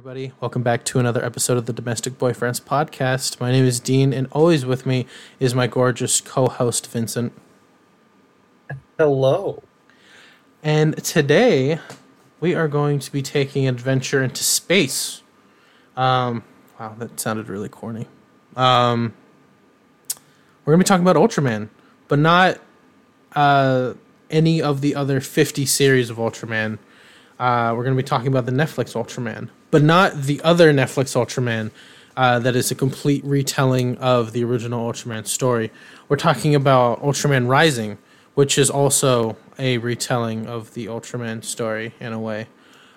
everybody. Welcome back to another episode of the Domestic Boyfriends podcast. My name is Dean, and always with me is my gorgeous co-host, Vincent. Hello. And today, we are going to be taking an adventure into space. Wow, that sounded really corny. We're going to be talking about Ultraman, but not any of the other 50 series of Ultraman. We're going to be talking about the Netflix Ultraman, but not the other Netflix Ultraman that is a complete retelling of the original Ultraman story. We're talking about Ultraman Rising, which is also a retelling of the Ultraman story in a way.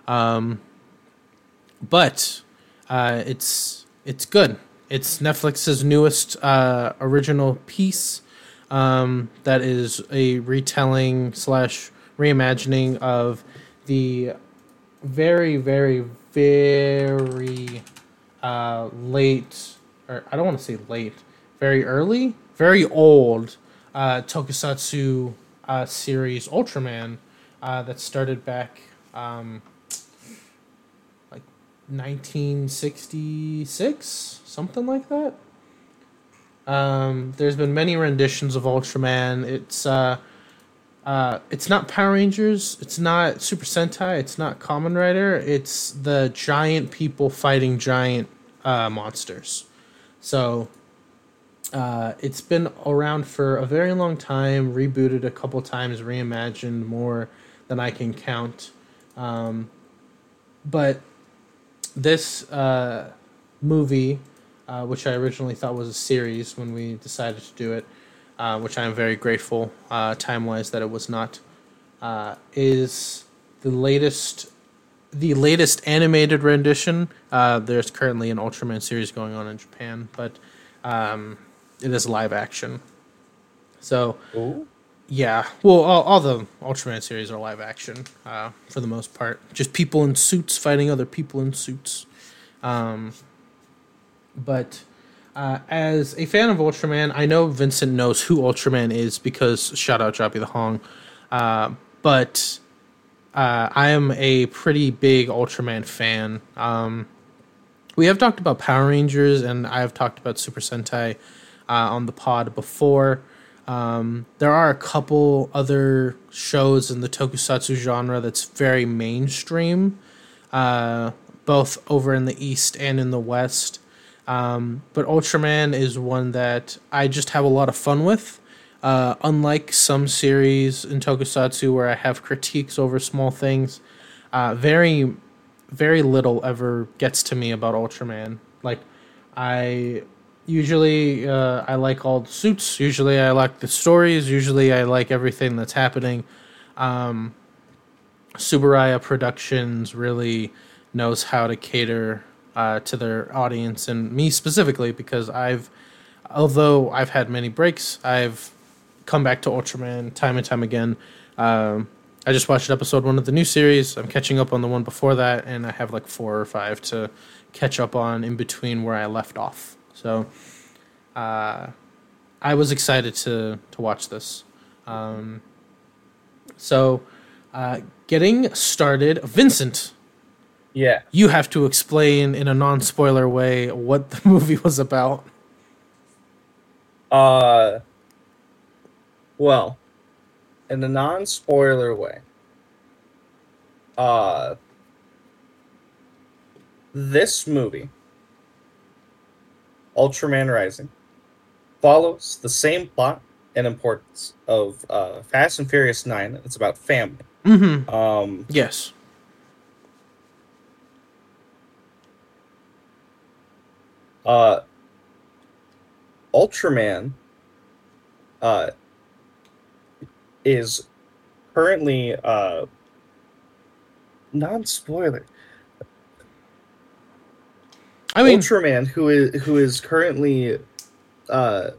But it's good. It's Netflix's newest original piece that is a retelling / reimagining of the very, very, very late, or I don't want to say late, very early, very old tokusatsu series Ultraman that started back like 1966, something like that. There's been many renditions of Ultraman. It's not Power Rangers, it's not Super Sentai, it's not Kamen Rider, it's the giant people fighting giant monsters. So it's been around for a very long time, rebooted a couple times, reimagined more than I can count. But this movie, which I originally thought was a series when we decided to do it, which I am very grateful, time-wise, that it was not, is the latest animated rendition. There's currently an Ultraman series going on in Japan, but it is live action. So, Ooh. Yeah, well, all the Ultraman series are live action for the most part. Just people in suits fighting other people in suits. But as a fan of Ultraman, I know Vincent knows who Ultraman is because shout out Joppy the Hong. But I am a pretty big Ultraman fan. We have talked about Power Rangers and I have talked about Super Sentai on the pod before. There are a couple other shows in the tokusatsu genre that's very mainstream, both over in the East and in the West. But Ultraman is one that I just have a lot of fun with. Unlike some series in tokusatsu where I have critiques over small things, very, very little ever gets to me about Ultraman. Like, I like all the suits. Usually I like the stories. Usually I like everything that's happening. Subaraya Productions really knows how to cater to their audience and me specifically because although I've had many breaks, I've come back to Ultraman time and time again. I just watched episode 1 of the new series. I'm catching up on the one before that, and I have like 4 or 5 to catch up on in between where I left off. So I was excited to watch this. Getting started, Vincent. Yeah. You have to explain in a non-spoiler way what the movie was about. Well, in a non-spoiler way, this movie, Ultraman Rising, follows the same plot and importance of Fast and Furious 9. It's about family. Mm-hmm. Yes. Ultraman is currently non-spoiler. I mean, Ultraman, who is currently the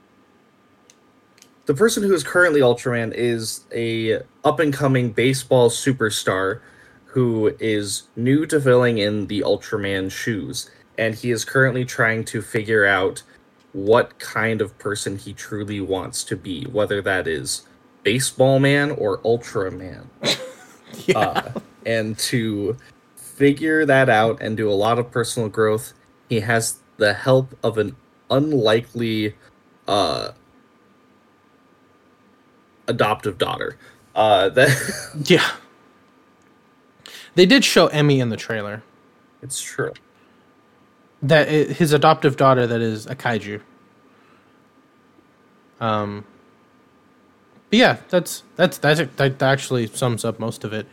person who is currently Ultraman is a up-and-coming baseball superstar who is new to filling in the Ultraman shoes, and he is currently trying to figure out what kind of person he truly wants to be, whether that is Baseball Man or Ultraman. yeah. And to figure that out and do a lot of personal growth. He has the help of an unlikely uh, adoptive daughter. That Yeah. They did show Emmy in the trailer. it's true. His adoptive daughter that is a kaiju. But yeah, that actually sums up most of it.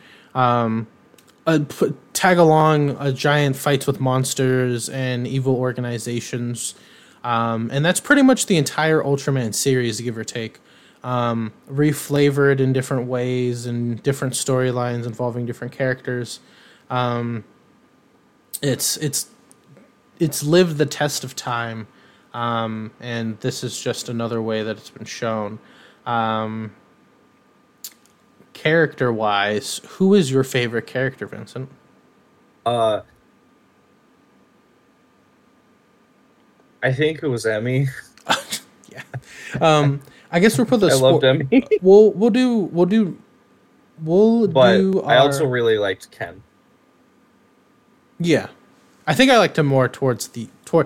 Tag along a giant fights with monsters and evil organizations, and that's pretty much the entire Ultraman series, give or take. Reflavored in different ways and different storylines involving different characters. It's lived the test of time, and this is just another way that it's been shown. Character wise, who is your favorite character, Vincent? I think it was Emmy. Yeah. I guess we'll put the. I loved Emmy, We'll do. but I also really liked Ken. Yeah, I think I liked him more towards the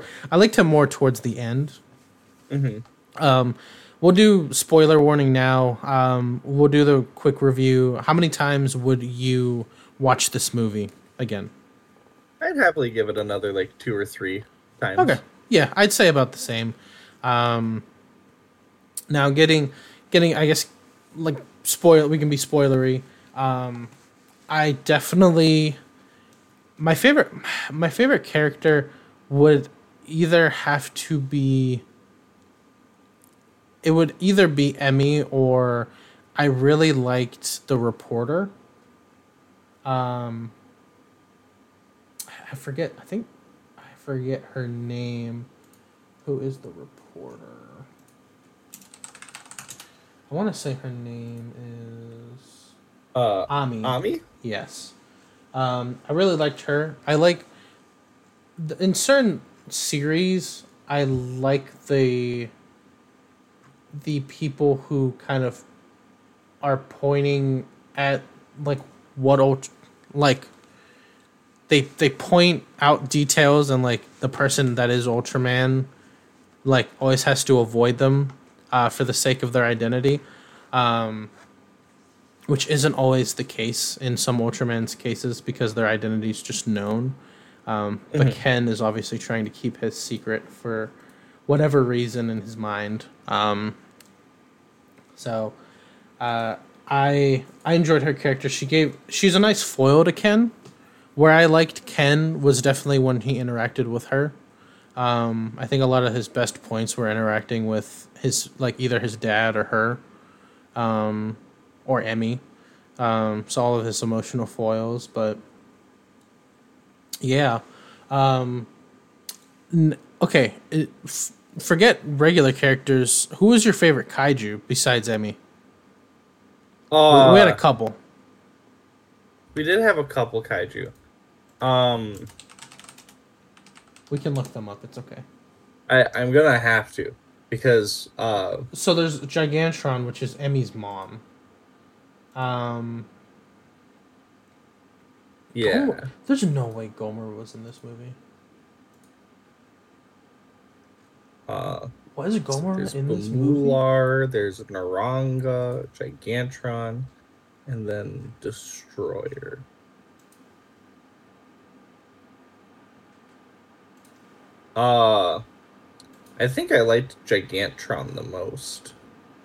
end. Mm-hmm. We'll do spoiler warning now. We'll do the quick review. How many times would you watch this movie again? I'd happily give it another like 2 or 3 times. Okay, yeah, I'd say about the same. Now getting, I guess, like we can be spoilery. I definitely my favorite character would either have to be Emmy, or I really liked the reporter. I forget her name. Who is the reporter? I want to say her name is Ami. Ami? Yes. I really liked her. I like in certain series, I like the people who kind of are pointing at like they point out details, and like the person that is Ultraman like always has to avoid them for the sake of their identity, which isn't always the case in some Ultraman's cases because their identity is just known. But Ken is obviously trying to keep his secret for whatever reason in his mind. So I enjoyed her character. She's a nice foil to Ken. Where I liked Ken was definitely when he interacted with her. I think a lot of his best points were interacting with his either his dad or her, or Emmy. So all of his emotional foils, but yeah. Okay, forget regular characters. Who was your favorite kaiju besides Emmy? We had a couple. We did have a couple kaiju. We can look them up. It's okay. I'm gonna have to because So there's Gigantron, which is Emmy's mom. Yeah. There's no way Gomer was in this movie. Was Gomer There's in this movie? Mular, there's Naranga, Gigantron, and then Destroyer. I think I liked Gigantron the most.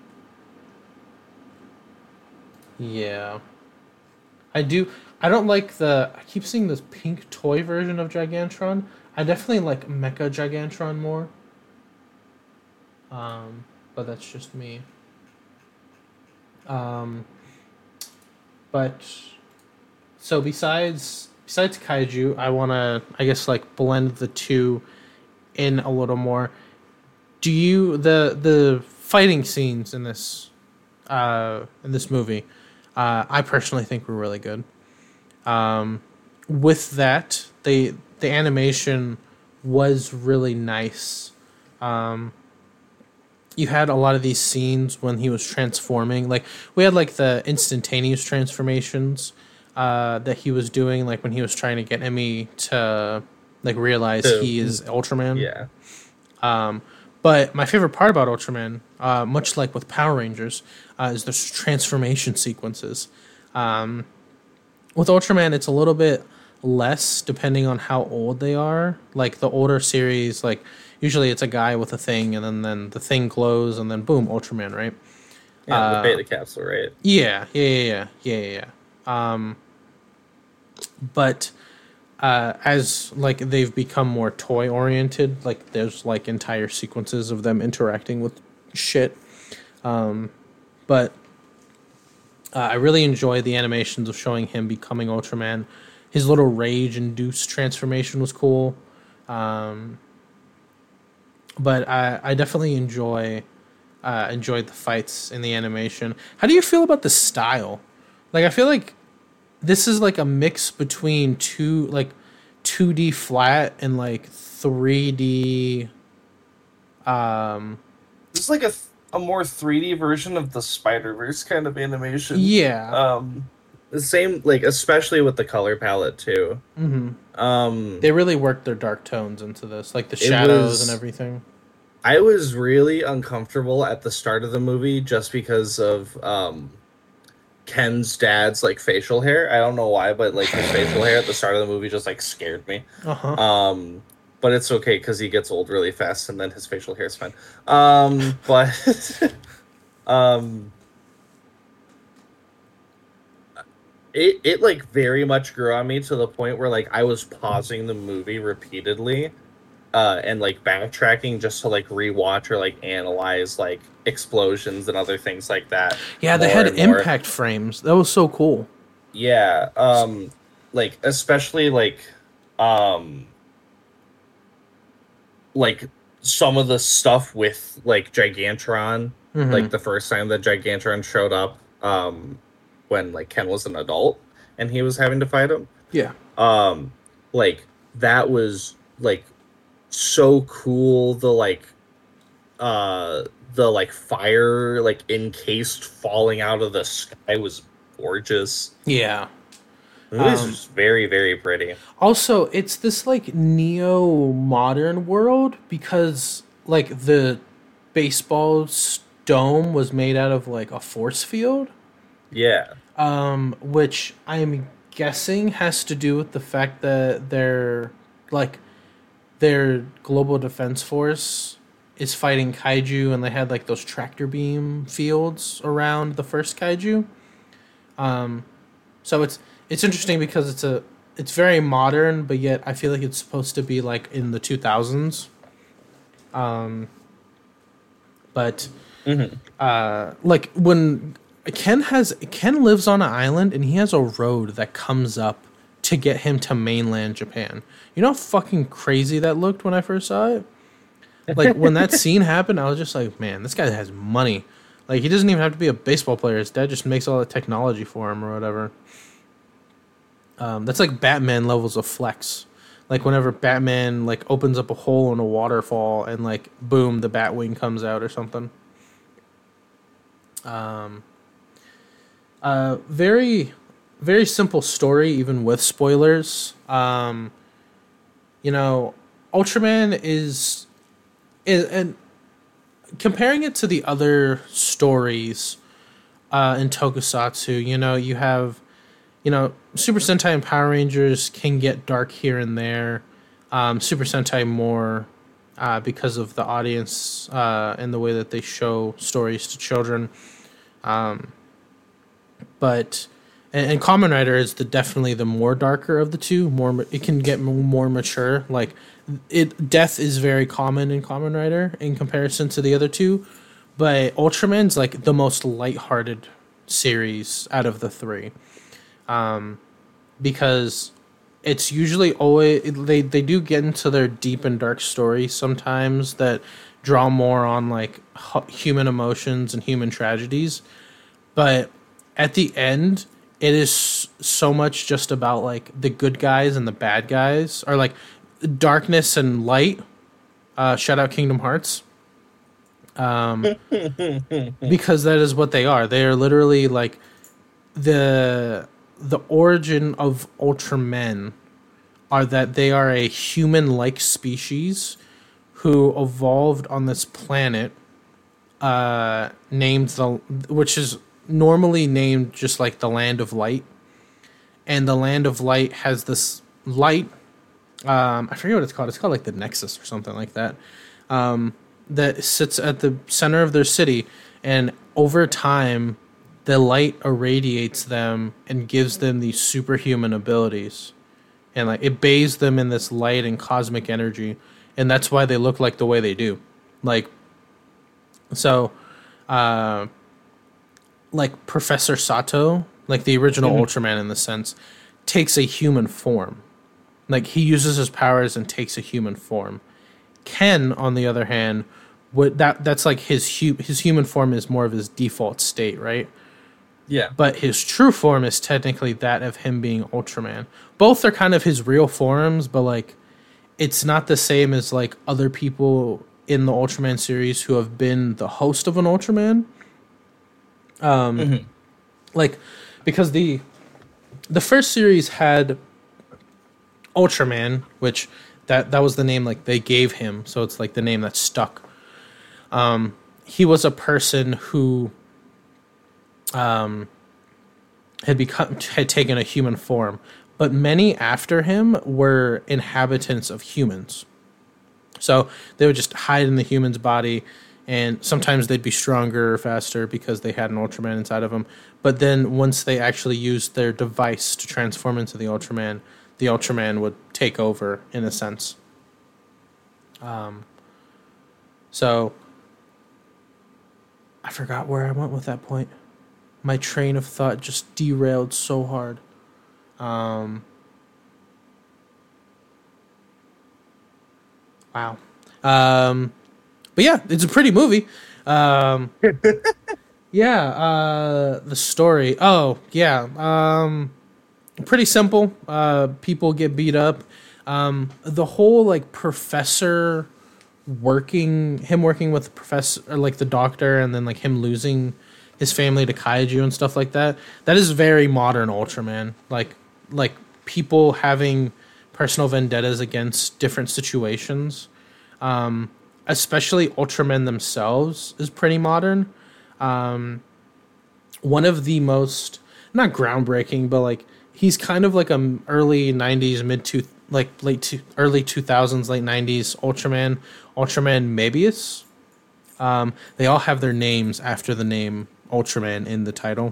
Yeah. I do. I don't like I keep seeing this pink toy version of Gigantron. I definitely like Mecha Gigantron more. But that's just me. But so besides kaiju, I want to, I guess, like blend the two in a little more. Do you the fighting scenes in this movie? I personally think were really good. With that, the animation was really nice. You had a lot of these scenes when he was transforming. Like we had like the instantaneous transformations, that he was doing, like when he was trying to get Emmy to like realize he is Ultraman. Yeah. But my favorite part about Ultraman, much like with Power Rangers, is the transformation sequences. With Ultraman, it's a little bit less depending on how old they are. Like the older series, like usually it's a guy with a thing, and then the thing glows, and then boom, Ultraman, right? Yeah, the Beta Capsule, right? Yeah. But as like they've become more toy oriented, like there's like entire sequences of them interacting with shit. But I really enjoy the animations of showing him becoming Ultraman. His little rage-induced transformation was cool. But I definitely enjoyed the fights in the animation. How do you feel about the style? Like, I feel like this is like a mix between 2D flat and like 3D. This is like a more 3D version of the Spider-Verse kind of animation. Yeah. The same, like, especially with the color palette too. They really worked their dark tones into this, like the shadows and everything. I was really uncomfortable at the start of the movie just because of Ken's dad's like facial hair. I don't know why, but like his facial hair at the start of the movie just like scared me. But it's okay because he gets old really fast, and then his facial hair is fine. But it like very much grew on me to the point where like I was pausing the movie repeatedly, and like backtracking just to like rewatch or like analyze like explosions and other things like that. Yeah, they had impact frames. That was so cool. Yeah, like especially like some of the stuff with like Gigantron, like the first time that Gigantron showed up, when like Ken was an adult and he was having to fight him. Yeah. Like that was like so cool. The fire like encased falling out of the sky was gorgeous. Yeah. It was just very, very pretty. Also, it's this like neo-modern world because like the baseball dome was made out of like a force field. Yeah. Which I'm guessing has to do with the fact that their global defense force is fighting kaiju, and they had like those tractor beam fields around the first kaiju. So it's interesting because it's very modern, but yet I feel like it's supposed to be like in the 2000s. But like when Ken lives on an island, and he has a road that comes up to get him to mainland Japan. You know how fucking crazy that looked when I first saw it? Like when that scene happened, I was just like, man, this guy has money. Like he doesn't even have to be a baseball player. His dad just makes all the technology for him or whatever. That's like Batman levels of flex. Like whenever Batman like opens up a hole in a waterfall and like boom, the Batwing comes out or something. Very, very simple story, even with spoilers. You know, Ultraman is and comparing it to the other stories in Tokusatsu, you know, you have, you know, Super Sentai and Power Rangers can get dark here and there. Super Sentai more because of the audience and the way that they show stories to children. But and Kamen Rider is definitely the more darker of the two. It can get more mature. Like death is very common in Kamen Rider in comparison to the other two, but Ultraman's like the most lighthearted series out of the three, because it's usually always they do get into their deep and dark stories sometimes that draw more on like human emotions and human tragedies, but at the end it is so much just about like the good guys and the bad guys, or like darkness and light. Shout out Kingdom Hearts. Because that is what they are. They are literally like the origin of Ultramen are that they are a human-like species who evolved on this planet, which is normally named just like the Land of Light, and the Land of Light has this light. I forget what it's called. It's called like the Nexus or something like that. That sits at the center of their city, and over time, the light irradiates them and gives them these superhuman abilities, and like it bathes them in this light and cosmic energy, and that's why they look like the way they do. Like, so, like Professor Sato, like the original Ultraman in the sense, takes a human form. Like he uses his powers and takes a human form. Ken, on the other hand, that's like his human form is more of his default state, right? Yeah. But his true form is technically that of him being Ultraman. Both are kind of his real forms, but like it's not the same as like other people in the Ultraman series who have been the host of an Ultraman. Like because the first series had Ultraman, which that was the name like they gave him, so it's like the name that stuck. He was a person who had taken a human form, but many after him were inhabitants of humans. So they would just hide in the human's body, and sometimes they'd be stronger or faster because they had an Ultraman inside of them. But then once they actually used their device to transform into the Ultraman would take over in a sense. So I forgot where I went with that point. My train of thought just derailed so hard. Wow. But yeah, it's a pretty movie. Yeah, the story. Oh, yeah. Pretty simple. People get beat up. The whole like professor working with the professor, or like the doctor, and then like him losing his family to kaiju and stuff like that. That is very modern Ultraman. Like people having personal vendettas against different situations. Especially Ultramen themselves is pretty modern. One of the most, not groundbreaking, but like he's kind of like a early 90s, early 2000s, late 90s Ultraman Mebius. They all have their names after the name Ultraman in the title.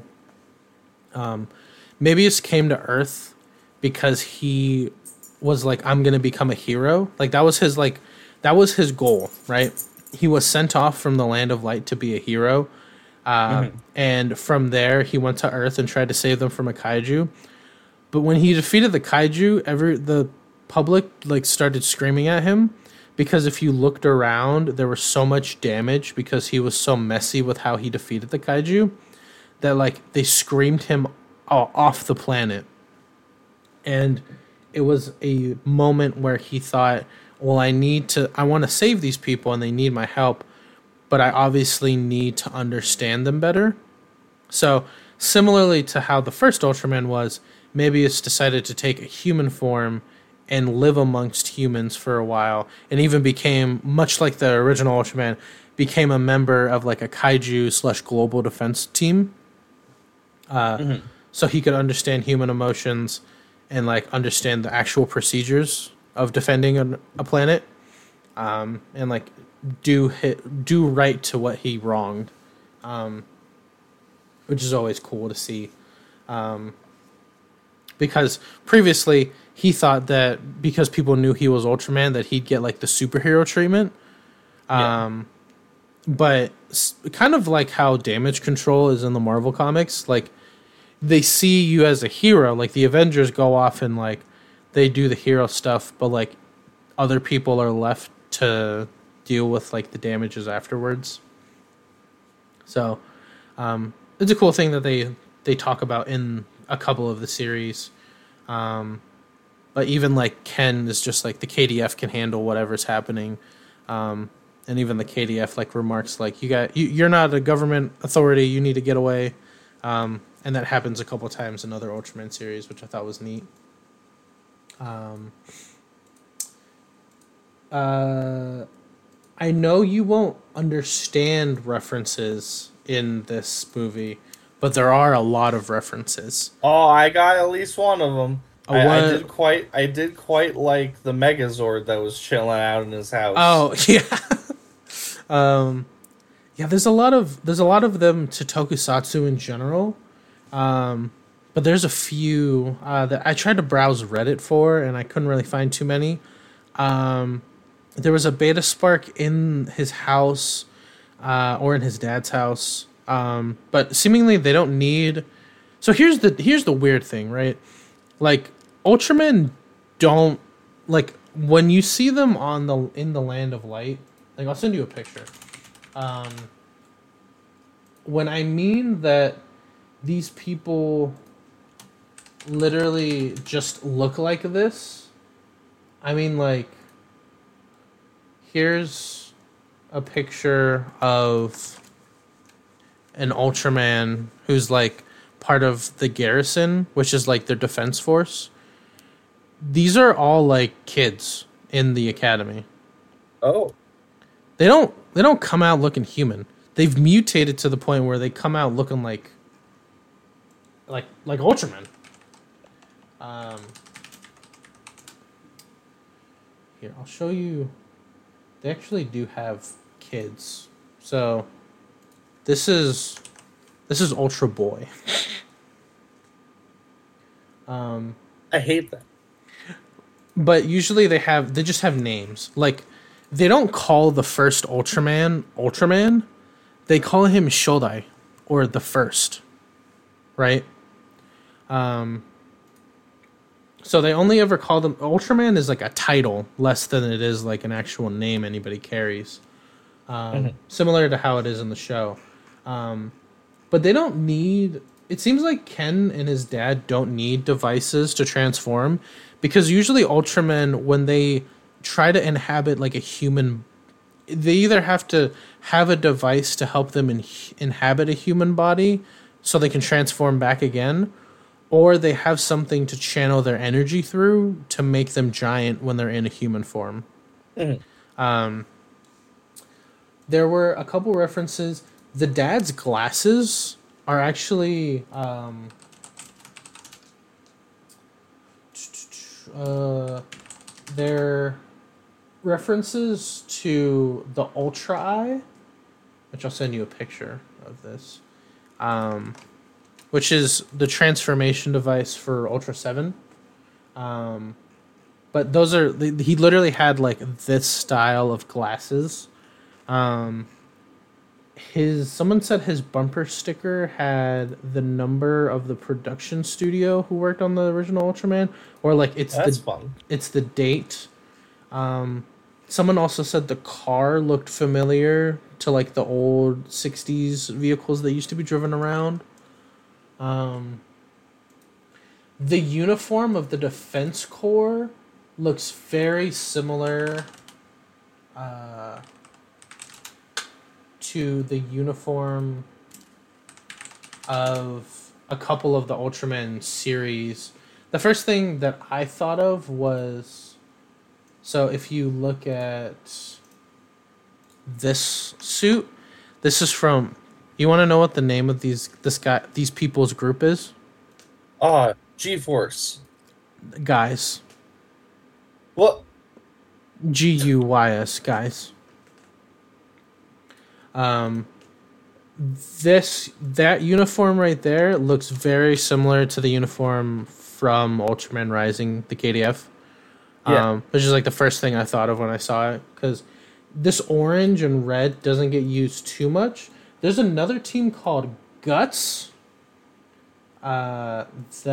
Mebius came to Earth because he was like, I'm going to become a hero. Like that was his goal, right? He was sent off from the Land of Light to be a hero. And from there he went to Earth and tried to save them from a kaiju. But when he defeated the kaiju, the public like started screaming at him, because if you looked around, there was so much damage because he was so messy with how he defeated the kaiju that like they screamed him off the planet. And it was a moment where he thought, well, I want to save these people and they need my help, but I obviously need to understand them better. So similarly to how the first Ultraman was, Mebius decided to take a human form and live amongst humans for a while, and even became, much like the original Ultraman, became a member of like a kaiju / global defense team. So he could understand human emotions and like understand the actual procedures of defending a planet, and like do right to what he wronged, which is always cool to see. Because previously he thought that because people knew he was Ultraman that he'd get like the superhero treatment. But kind of like how Damage Control is in the Marvel comics, like they see you as a hero. Like the Avengers go off and like they do the hero stuff, but like other people are left to deal with like the damages afterwards. So it's a cool thing that they talk about in a couple of the series. But even like Ken is just like the KDF can handle whatever's happening. And even the KDF like remarks like you're not a government authority, you need to get away. And and that happens a couple times in other Ultraman series, which I thought was neat. I know you won't understand references in this movie, but there are a lot of references. Oh, I got at least one of them. Oh, I did quite like the Megazord that was chilling out in his house. Oh yeah, yeah. There's a lot of them to Tokusatsu in general, but there's a few that I tried to browse Reddit for, and I couldn't really find too many. There was a Beta Spark in his house, or in his dad's house, but seemingly they don't need. So here's the weird thing, right? Like Ultramen don't like when you see them in the Land of Light. Like I'll send you a picture. When I mean that these people literally just look like this, I mean like here's a picture of an Ultraman who's like part of the garrison, which is like their defense force. These are all like kids in the academy. Oh. They don't come out looking human. They've mutated to the point where they come out looking like Ultraman. Here, I'll show you. They actually do have kids. So this is Ultra Boy. I hate that. But usually they just have names. Like they don't call the first Ultraman. They call him Shodai, or the first. Right? So they only ever call them Ultraman is like a title less than it is like an actual name anybody carries. Similar to how it is in the show. But they don't need. It seems like Ken and his dad don't need devices to transform, because usually Ultramen, when they try to inhabit like a human, they either have to have a device to help them inhabit a human body so they can transform back again, or they have something to channel their energy through to make them giant when they're in a human form. There were a couple references. The dad's glasses are actually they're references to the Ultra Eye, which I'll send you a picture of this, which is the transformation device for Ultra 7. But those are, he literally had like this style of glasses. Someone said his bumper sticker had the number of the production studio who worked on the original Ultraman, or like it's the date. Someone also said the car looked familiar to like the old 60s vehicles that used to be driven around. The uniform of the Defense Corps looks very similar to the uniform of a couple of the Ultraman series. The first thing that I thought of was, so if you look at this suit, this is from, you want to know what the name of these people's group is? G-Force. Guys. What? GUYS, guys. That uniform right there looks very similar to the uniform from Ultraman Rising, the KDF. Which is like the first thing I thought of when I saw it, because this orange and red doesn't get used too much. There's another team called Guts that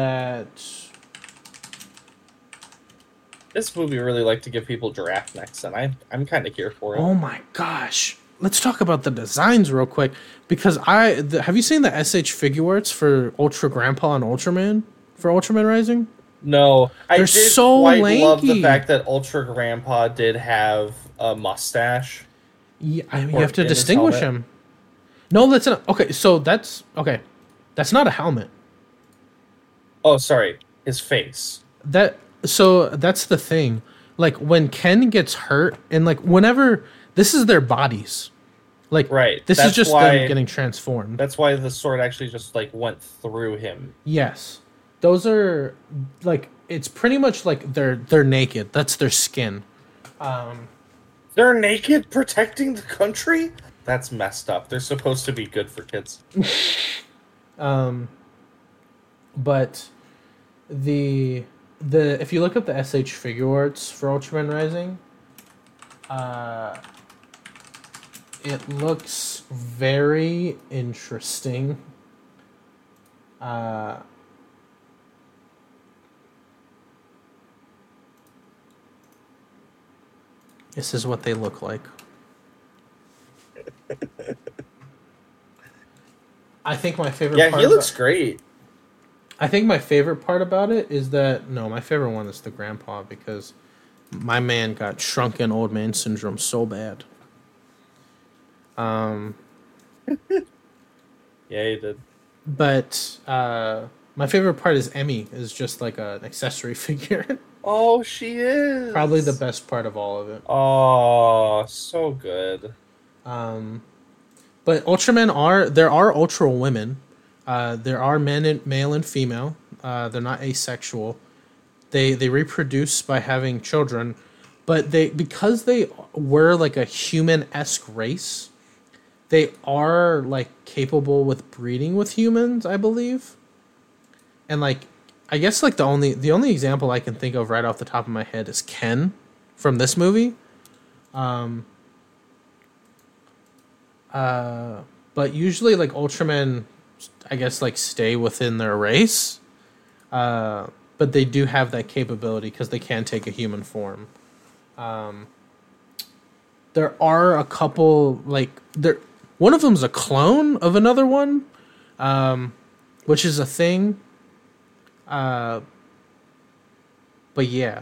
this movie really like to give people giraffe necks, and I'm kind of here for it. Oh my gosh. Let's talk about the designs real quick, because have you seen the SH figure arts for Ultra Grandpa and Ultraman for Ultraman Rising? No, I did so quite lanky. Love the fact that Ultra Grandpa did have a mustache. Yeah, I mean, you have to distinguish him. No, that's not okay. So that's okay. That's not a helmet. Oh, sorry, his face. So that's the thing. Like when Ken gets hurt, and like whenever this is their bodies, like Right. this is just them getting transformed. That's why the sword actually just like went through him. Yes, those are like it's pretty much like they're naked. That's their skin. They're naked protecting the country? That's messed up. They're supposed to be good for kids. But the if you look up the SH figure arts for Ultraman Rising, it looks very interesting. This is what they look like. I think my favorite Yeah, part he looks great. I think my favorite part about it is that my favorite one is the grandpa because my man got shrunken old man syndrome so bad. Yeah, he did. But my favorite part is Emmy is just like an accessory figure. Oh, she is. Probably the best part of all of it. Oh, so good. But there are Ultra women. There are male and female. They're not asexual. They reproduce by having children, but because they were like a human-esque race, they are like capable with breeding with humans, I believe. And like I guess like the only example I can think of right off the top of my head is Ken from this movie. But usually like Ultramen, I guess like stay within their race. But they do have that capability because they can take a human form. There are a couple one of them's a clone of another one, which is a thing. But yeah,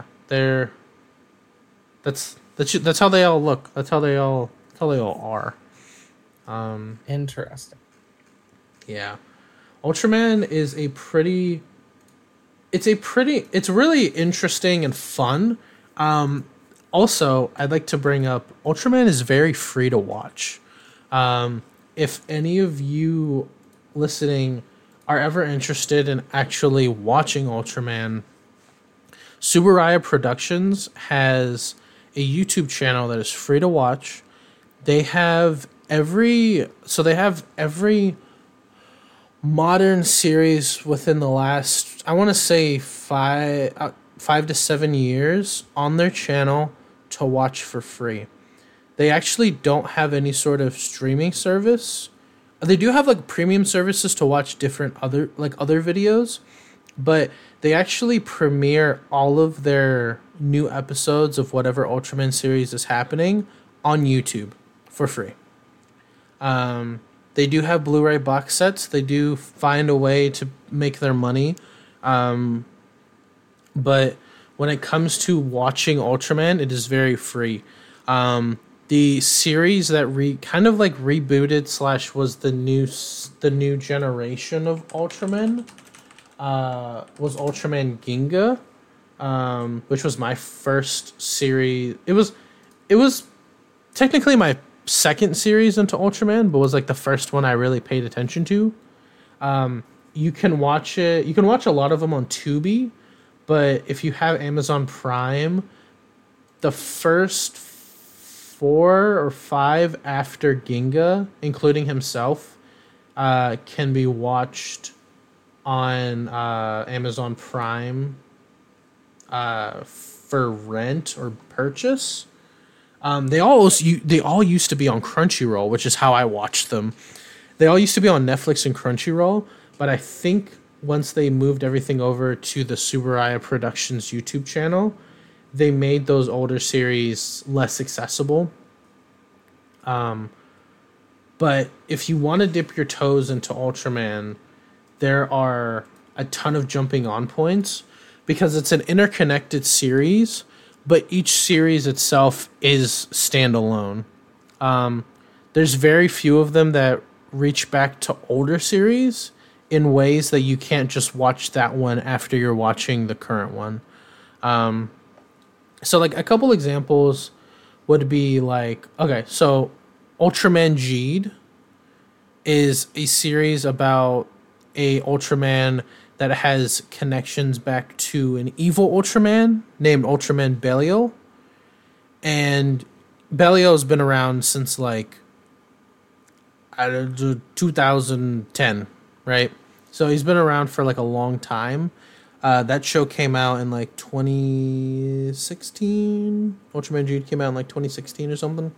that's how they all look. That's how they all are. Interesting. Yeah. Ultraman is it's really interesting and fun. Also, I'd like to bring up Ultraman is very free to watch. If any of you listening are ever interested in actually watching Ultraman, Subaraya Productions has a YouTube channel that is free to watch. They have every modern series within the last, I want to say 5 to 7 years on their channel to watch for free. They actually don't have any sort of streaming service. They do have like premium services to watch different other videos, but they actually premiere all of their new episodes of whatever Ultraman series is happening on YouTube for free. They do have Blu-ray box sets. They do find a way to make their money. But when it comes to watching Ultraman, it is very free. The series that rebooted / was the new generation of Ultraman was Ultraman Ginga, which was my first series. It was technically my second series into Ultraman, but was like the first one I really paid attention to. You can watch it. You can watch a lot of them on Tubi, but if you have Amazon Prime, the first 4 or 5 after Ginga, including himself, can be watched on Amazon Prime for rent or purchase. They all used to be on Crunchyroll, which is how I watched them. They all used to be on Netflix and Crunchyroll, but I think once they moved everything over to the Subaraya Productions YouTube channel, they made those older series less accessible. But if you want to dip your toes into Ultraman, there are a ton of jumping on points because it's an interconnected series, but each series itself is standalone. There's very few of them that reach back to older series. in ways that you can't just watch that one after you're watching the current one. So like a couple examples would be like, okay, so Ultraman Geed is a series about a Ultraman that has connections back to an evil Ultraman named Ultraman Belial. And Belial's been around since like 2010, right? So he's been around for like a long time. That show came out in like 2016. Ultraman Geed came out in like 2016 or something.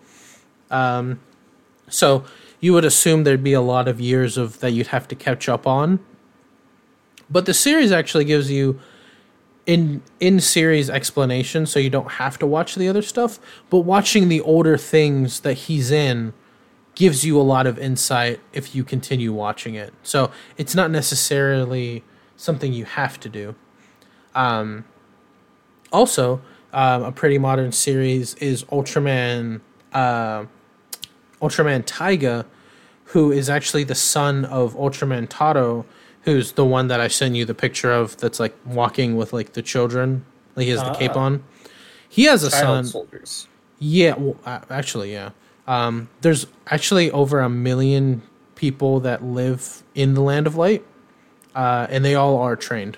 So you would assume there'd be a lot of years of that you'd have to catch up on. But the series actually gives you in series explanation, so you don't have to watch the other stuff. But watching the older things that he's in gives you a lot of insight if you continue watching it. So it's not necessarily something you have to do. Also, a pretty modern series is Ultraman Taiga, who is actually the son of Ultraman Taro, who's the one that I sent you the picture of that's like walking with like the children. Like he has the cape on. He has a son. Soldiers. Yeah, well, actually, yeah. There's actually over 1 million people that live in the Land of Light, and they all are trained.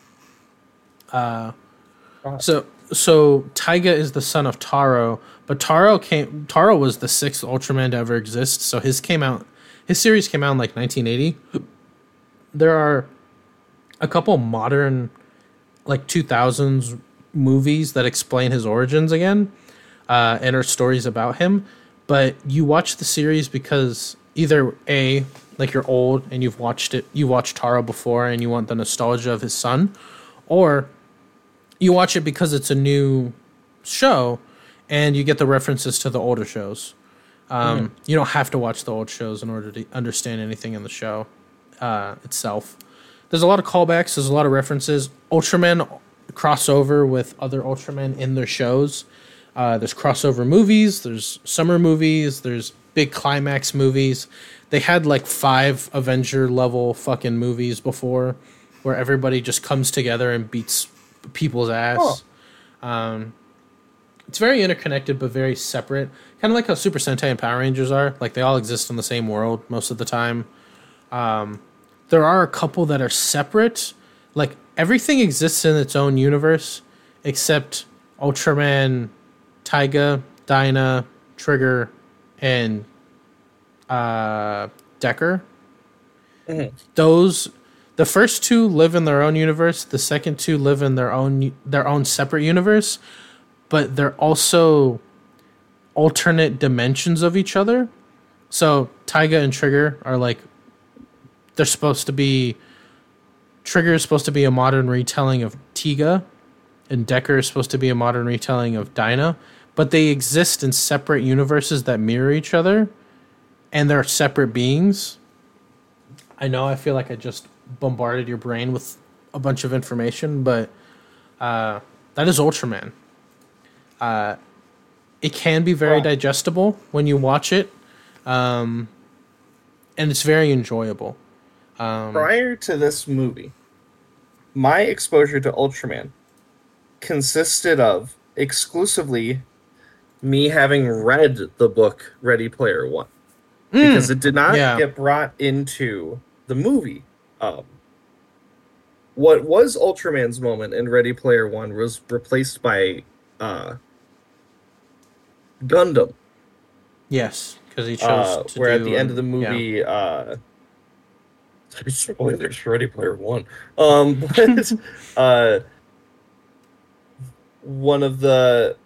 So Taiga is the son of Taro, but Taro was the 6th Ultraman to ever exist. So his series came out in like 1980. There are a couple modern like 2000s movies that explain his origins again, and are stories about him. But you watch the series because either A, like you're old and you watched Taro before and you want the nostalgia of his son, or you watch it because it's a new show and you get the references to the older shows. You don't have to watch the old shows in order to understand anything in the show itself. There's a lot of callbacks. There's a lot of references. Ultraman crossover with other Ultramen in their shows. There's crossover movies. There's summer movies. There's big climax movies. They had like 5 Avenger level fucking movies before where everybody just comes together and beats people's ass. It's very interconnected but very separate. Kind of like how Super Sentai and Power Rangers are. Like they all exist in the same world most of the time. There are a couple that are separate. Like everything exists in its own universe except Ultraman Taiga, Dyna, Trigger, and Decker. The first 2 live in their own universe. The second 2 live in their own separate universe, but they're also alternate dimensions of each other. So Taiga and Trigger are like they're supposed to be. Trigger is supposed to be a modern retelling of Tiga, and Decker is supposed to be a modern retelling of Dyna, but they exist in separate universes that mirror each other, and they're separate beings. I know I feel like I just bombarded your brain with a bunch of information, but that is Ultraman. It can be very digestible when you watch it, and it's very enjoyable. Prior to this movie, my exposure to Ultraman consisted of exclusively me having read the book Ready Player One, because it did not get brought into the movie. What was Ultraman's moment in Ready Player One was replaced by Gundam. Yes, because he chose to where at the end of the movie, spoilers for Ready Player One. But one of the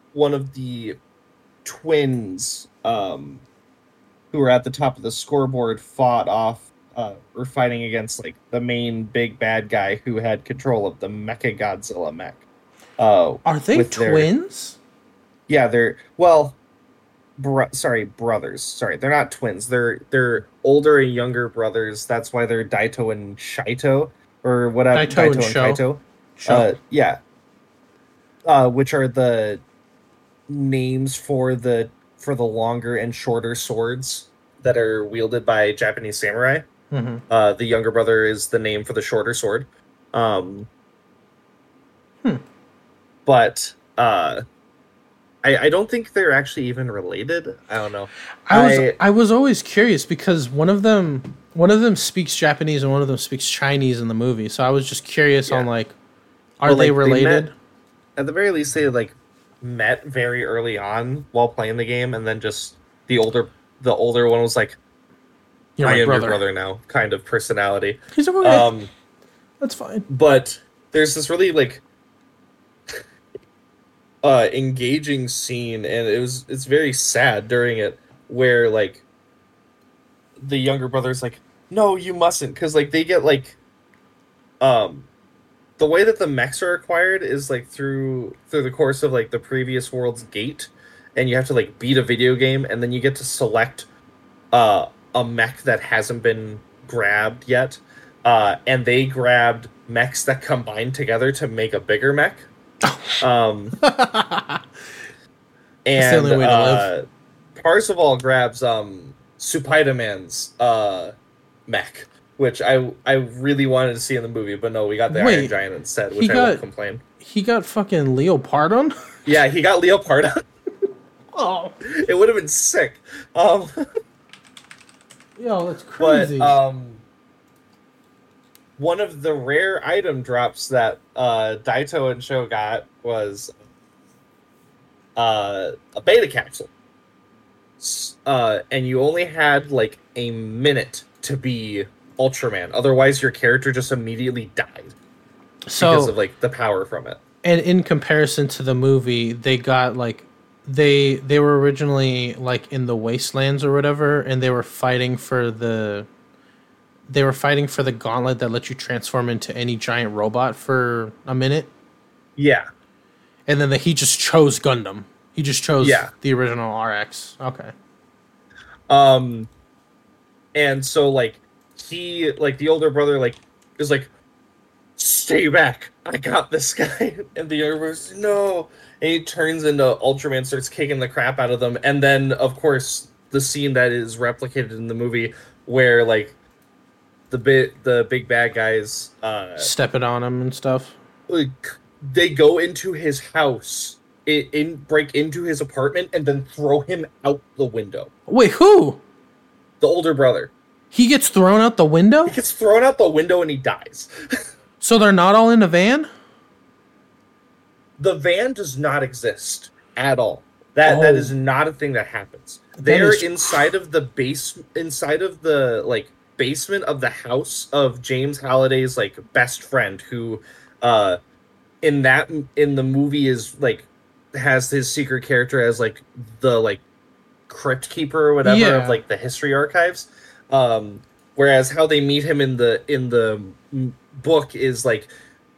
twins who were at the top of the scoreboard were fighting against like the main big bad guy who had control of the Mecha Godzilla mech. Are they twins? They're brothers. Sorry, they're not twins. They're older and younger brothers. That's why they're Daito and Shaito, or whatever. Daito and Kaito. Which are the names for the longer and shorter swords that are wielded by Japanese samurai. Mm-hmm. The younger brother is the name for the shorter sword. Um, Hmm. but I don't think they're actually even related. I don't know. I was I I was always curious because one of them speaks Japanese and one of them speaks Chinese in the movie. So I was just curious on Yeah. like, are Well, they like they met related? at the very least. They like met very early on while playing the game, and then just the older the older one was like, You're "I my am your brother. brother now," kind of personality. He's like, okay, Um, that's fine. but there's this really like engaging scene, and it's very sad during it, where like the younger brother's like, "No, you mustn't," because like they get like um the way that the mechs are acquired is like through the course of like the previous world's gate, and you have to like beat a video game, and then you get to select a mech that hasn't been grabbed yet, and they grabbed mechs that combine together to make a bigger mech. Um, That's the and only way to live. Parzival grabs Spider-Man's mech, which I really wanted to see in the movie, but no, we got the Iron Wait, Giant instead, he which I won't got complain. he got fucking Leopardon. Yeah, he got Leopard. Oh, It would have been sick. Um, yo, that's but crazy. one of the rare item drops that Daito and Sho got was a beta capsule. And you only had like a minute to be Ultraman. Otherwise, your character just immediately died because So, of like the power from it. and in comparison to the movie, they got like they were originally like in the wastelands or whatever, and they were fighting for the gauntlet that let you transform into any giant robot for a minute, Yeah, and then he just chose Gundam. He just chose yeah. the original RX. Okay. Um, and so like he like the older brother like is like, stay back, I got this guy, and the younger brother's no, and he turns into Ultraman, starts kicking the crap out of them, and then of course the scene that is replicated in the movie where like the big bad guys Stepping on him and stuff. like they go into his house, break into his apartment, and then throw him out the window. Wait, who? The older brother, He gets thrown out the window? he gets thrown out the window and he dies. So they're not all in a van? The van does not exist at all. That Oh, is not a thing that happens. that They're is inside of the base, inside of the like basement of the house of James Halliday's like best friend, who uh in the movie is like has his secret character as like the like crypt keeper or whatever of yeah. like the history archives. Whereas how they meet him in the book is like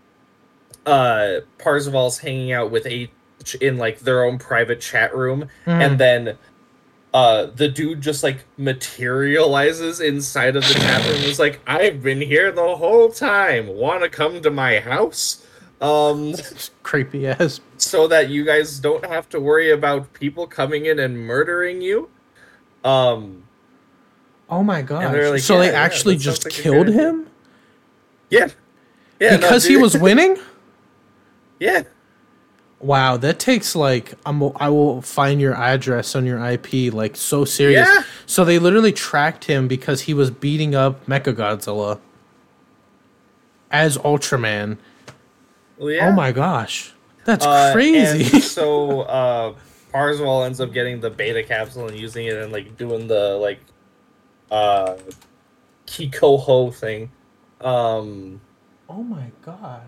Parzival's hanging out with H in like their own private chat room, and Mm. then the dude just like materializes inside of the tap room and is like, I've been here the whole time. Wanna come to my house? Um Creepy ass. so that you guys don't have to worry about people coming in and murdering you. Um Oh my and they're gosh. like, So yeah, they yeah, actually that sounds just like a killed good idea. him? Yeah. Yeah, no, Because he dude. was winning? Yeah. Wow, that takes like I will find your address on your IP like so serious. Yeah. So they literally tracked him because he was beating up Mechagodzilla as Ultraman. Well, Oh yeah. my gosh. That's And crazy. so Parzival ends up getting the beta capsule and using it and like doing the like uh Kikoho thing. Um Oh my gosh.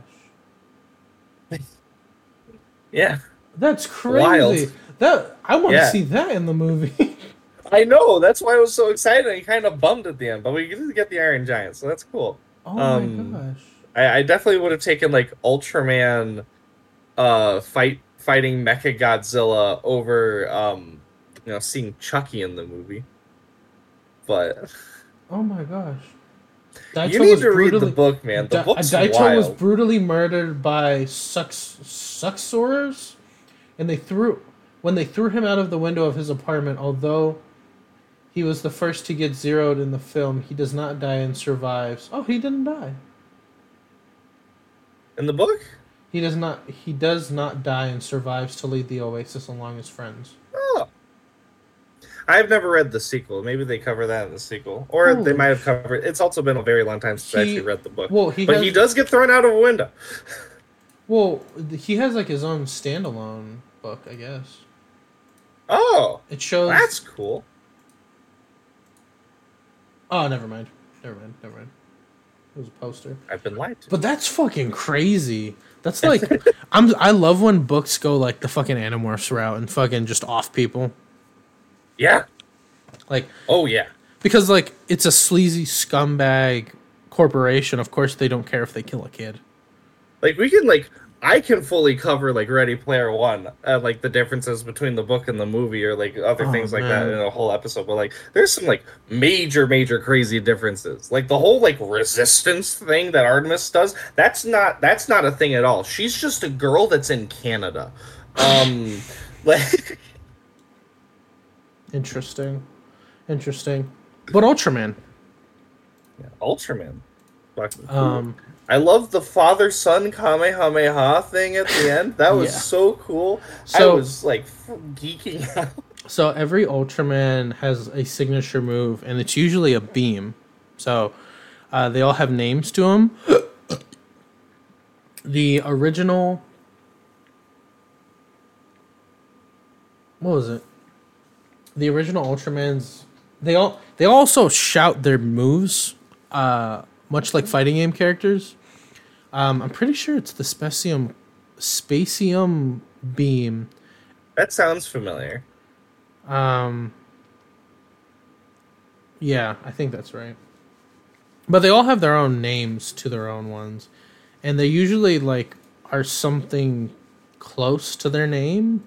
yeah, That's wild. crazy. That I want to Yeah. see that in the movie. I know, that's why I was so excited and kind of bummed at the end, but we did get the Iron Giant, so that's cool. Oh my Um gosh. I definitely would have taken like Ultraman fighting Mecha Godzilla over seeing Chucky in the movie. But Oh my gosh. you Daito need was to read the brutally book, man. The book's Daito was wild. brutally murdered by Suxorers, and when they threw him out of the window of his apartment, although He was the first to get zeroed in the film. He does not die and survives. Oh, he didn't die. In the book? He does not. He does not die and survives to lead the Oasis along his friends. Oh. I've never read the sequel. Maybe they cover that in the sequel. Or they might have covered... It's also been a very long time since I actually read the book. Well, he does get thrown out of a window. Well, he has like his own standalone book, I guess. Oh. It shows... That's cool. Oh, never mind. It was a poster. I've been lied to. But that's fucking crazy. That's like... I love when books go like the fucking Animorphs route and fucking just off people. Yeah. Like, oh yeah. Because like it's a sleazy scumbag corporation. Of course they don't care if they kill a kid. Like I can fully cover like Ready Player One, like the differences between the book and the movie, or like other things like that in a whole episode. But like, there's some like major crazy differences. Like the whole like resistance thing that Artemis does. That's not a thing at all. She's just a girl that's in Canada. Like. Interesting. But Ultraman. Yeah, Ultraman. I love the father-son Kamehameha thing at the end. That was so cool. I was like geeking out. So every Ultraman has a signature move, and it's usually a beam. So they all have names to them. The original... What was it? The original Ultramans, they also shout their moves, much like fighting game characters. I'm pretty sure it's the Spacium beam. That sounds familiar. Yeah, I think that's right. But they all have their own names to their own ones, and they usually like are something close to their name.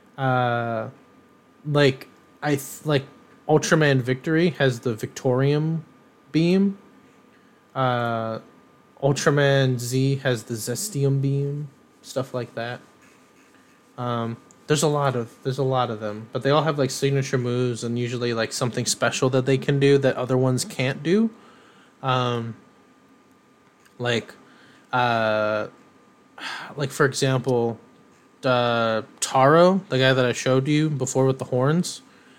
Like Ultraman Victory has the Victorium beam. Ultraman Z has the Zestium beam, stuff like that. There's a lot of them, but they all have like signature moves and usually like something special that they can do that other ones can't do. Like for example, Taro, the guy that I showed you before with the horns.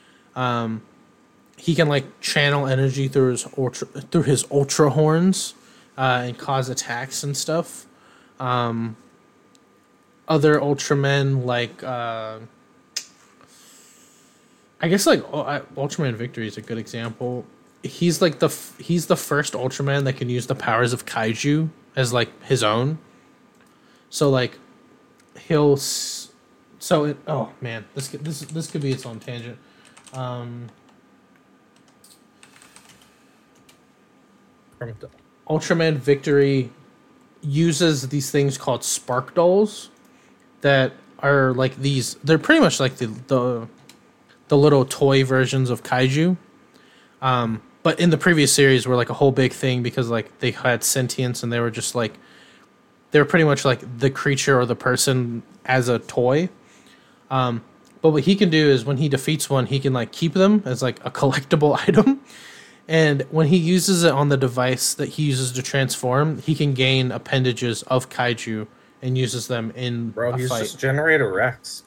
He can like channel energy through his ultra horns, and cause attacks and stuff. Other Ultramen like I guess like Ultraman Victory is a good example. He's like he's the first Ultraman that can use the powers of Kaiju as like his own. So like he'll oh man, this could be its own tangent. Ultraman Victory uses these things called spark dolls that are like these. They're pretty much like the little toy versions of Kaiju. But in the previous series were like a whole big thing because like they had sentience and they were just like they were pretty much like the creature or the person as a toy. But what he can do is when he defeats one, he can like keep them as like a collectible item. And when he uses it on the device that he uses to transform, he can gain appendages of Kaiju and uses them in a he's fight. Just Generator Rex.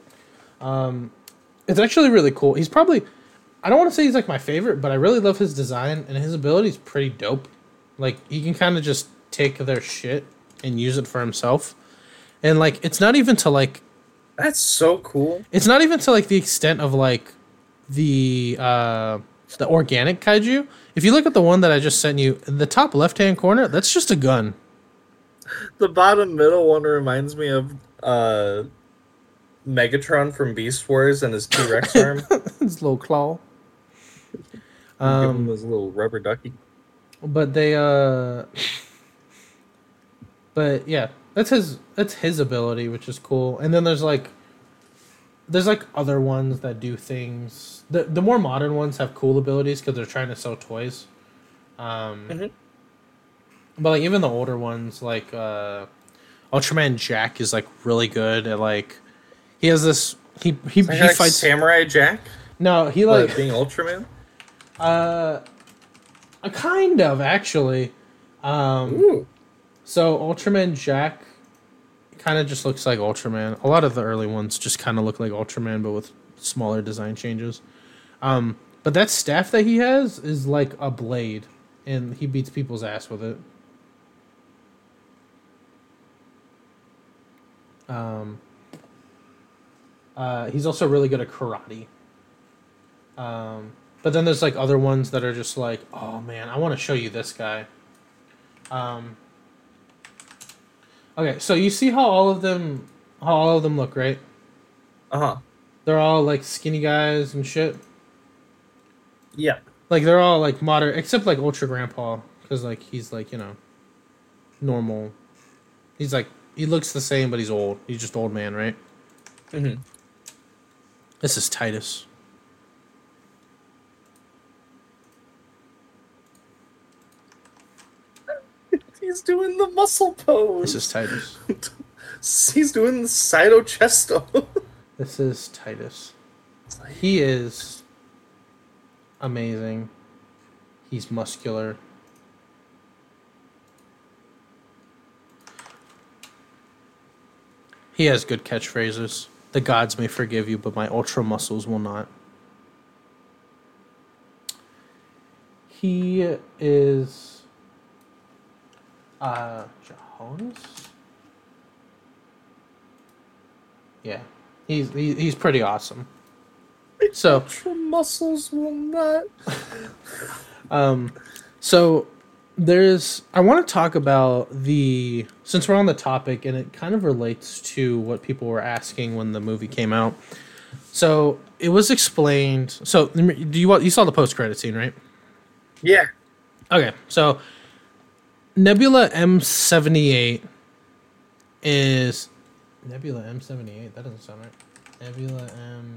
It's actually really cool. He's probably... I don't want to say he's like my favorite, but I really love his design, and his ability is pretty dope. Like, he can kind of just take their shit and use it for himself. And like, it's not even to like... That's so cool. It's not even to like the extent of like the organic Kaiju. If you look at the one that I just sent you, in the top left-hand corner, that's just a gun. The bottom middle one reminds me of Megatron from Beast Wars and his T-Rex arm. His little claw. Give him his little rubber ducky. But they but yeah, that's his ability, which is cool. And then there's like other ones that do things. The more modern ones have cool abilities because they're trying to sell toys. But like even the older ones, like Ultraman Jack is like really good at like he has this he like fights Samurai Jack. No, he like being Ultraman. Kind of, actually. Ooh. So Ultraman Jack kind of just looks like Ultraman. A lot of the early ones just kind of look like Ultraman, but with smaller design changes. But that staff that he has is like a blade, and he beats people's ass with it. He's also really good at karate. But then there's like other ones that are just like, oh man, I want to show you this guy. Okay, so you see how all of them look, right? Uh-huh. They're all like skinny guys and shit. Yeah. Like they're all like moderate, except like Ultra Grandpa, because like he's like, normal. He's like, he looks the same, but he's old. He's just old man, right? Mm-hmm. This is Titus. He's doing the muscle pose. This is Titus. He's doing the Saito Chesto. This is Titus. He is amazing. He's muscular. He has good catchphrases. The gods may forgive you, but my ultra muscles will not. He is Johannes? Yeah. He's pretty awesome. So Ultra muscles will not. So I want to talk about since we're on the topic, and it kind of relates to what people were asking when the movie came out. So it was explained. So you saw the post-credit scene, right? Yeah. Okay, so Nebula M78 is Nebula M78. That doesn't sound right. Nebula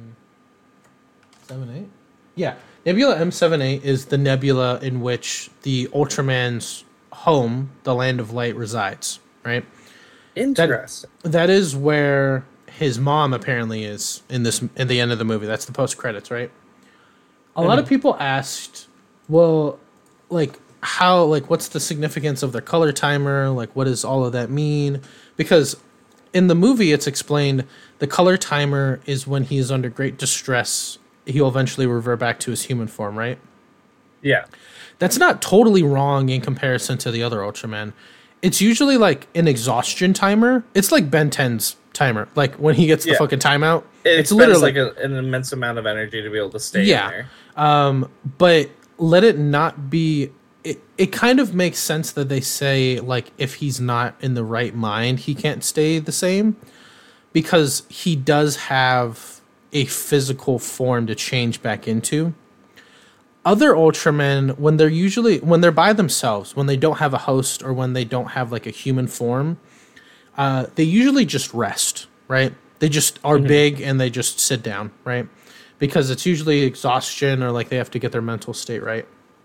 M78. Yeah, Nebula M78 is the nebula in which the Ultraman's home, the Land of Light, resides. Right. Interesting. That is where his mom apparently is in the end of the movie. That's the post credits, right? A lot of people asked, well, like how, like what's the significance of the color timer? Like what does all of that mean? Because in the movie it's explained the color timer is when he is under great distress, he'll eventually revert back to his human form, right? Yeah. That's not totally wrong in comparison to the other Ultraman. It's usually like an exhaustion timer. It's like Ben 10's timer. Like when he gets the fucking timeout. It's literally like an immense amount of energy to be able to stay in there. But let it not be. It kind of makes sense that they say like if he's not in the right mind, he can't stay the same, because he does have a physical form to change back into. Other Ultramen, when they're by themselves, when they don't have a host or when they don't have like a human form, they usually just rest, right? They just are big and they just sit down, right? Because it's usually exhaustion or like they have to get their mental state right.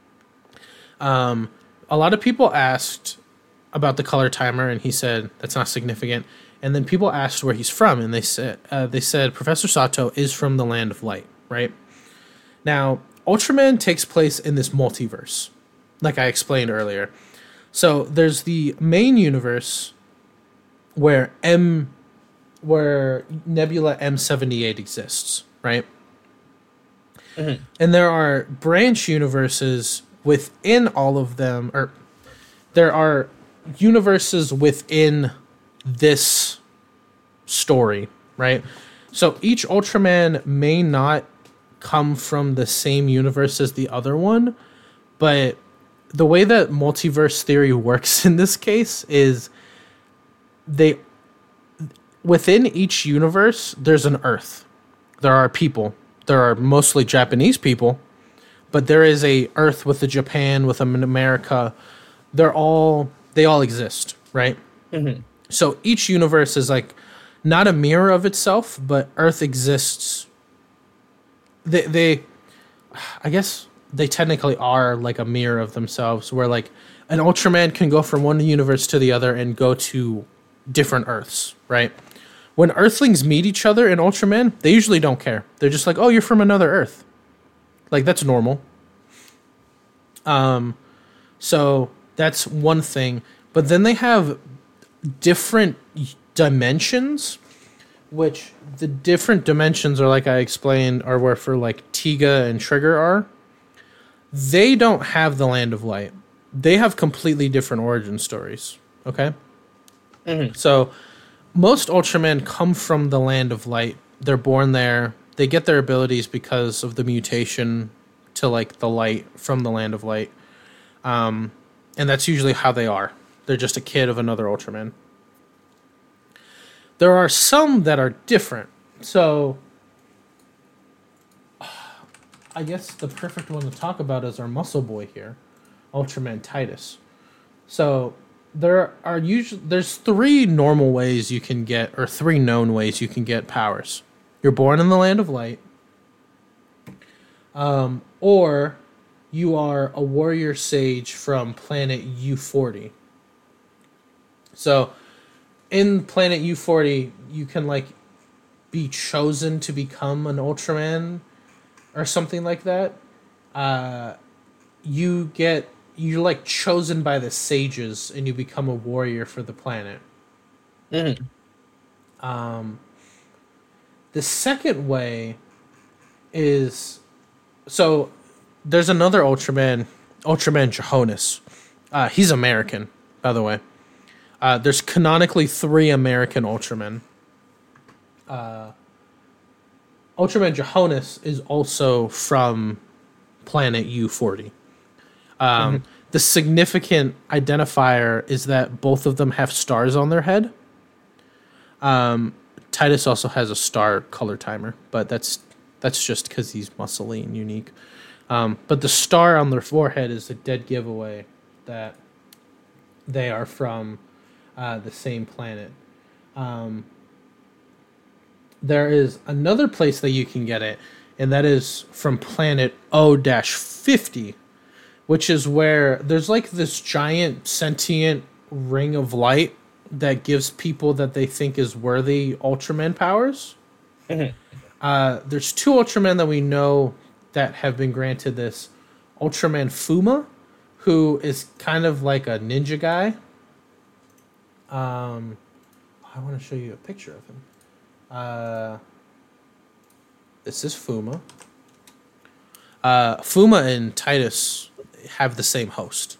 A lot of people asked about the color timer, and he said that's not significant. And then people asked where he's from, and they said Professor Sato is from the Land of Light, right? Now, Ultraman takes place in this multiverse, like I explained earlier. So there's the main universe where Nebula M78 exists, right? Mm-hmm. And there are branch universes within all of them, or there are universes within this story, right? So each Ultraman may not come from the same universe as the other one, but the way that multiverse theory works in this case is within each universe there's an Earth. There are people. There are mostly Japanese people, but there is a Earth with a Japan, with an America. They all exist, right? Mm-hmm. So each universe is like not a mirror of itself, but Earth exists. I guess they technically are like a mirror of themselves, where like an Ultraman can go from one universe to the other and go to different Earths, right? When Earthlings meet each other in Ultraman, they usually don't care. They're just like, oh, you're from another Earth. Like, that's normal. So that's one thing. But then they have different dimensions, which the different dimensions are, like I explained, are where for like Tiga and Trigger are. They don't have the Land of Light. They have completely different origin stories. Okay? So most Ultramen come from the Land of Light. They're born there. They get their abilities because of the mutation to like the light from the Land of Light. And that's usually how they are. They're just a kid of another Ultraman. There are some that are different. So I guess the perfect one to talk about is our muscle boy here, Ultraman Titus. So there's three normal ways you can get, or three known ways you can get powers. You're born in the Land of Light, or you are a warrior sage from planet U40. So in planet U40, you can like be chosen to become an Ultraman or something like that. You're like chosen by the sages and you become a warrior for the planet. The second way is, so there's another Ultraman Johannes. He's American, by the way. There's canonically 3 American Ultramen. Ultraman Johannes is also from planet U40. The significant identifier is that both of them have stars on their head. Titus also has a star color timer, but that's just because he's muscly and unique. But the star on their forehead is a dead giveaway that they are from the same planet. There is another place that you can get it, and that is from planet O-50, which is where there's like this giant sentient ring of light that gives people that they think is worthy Ultraman powers. There's 2 Ultramen that we know that have been granted this. Ultraman Fuma, who is kind of like a ninja guy. I want to show you a picture of him. This is Fuma. Fuma and Titus have the same host.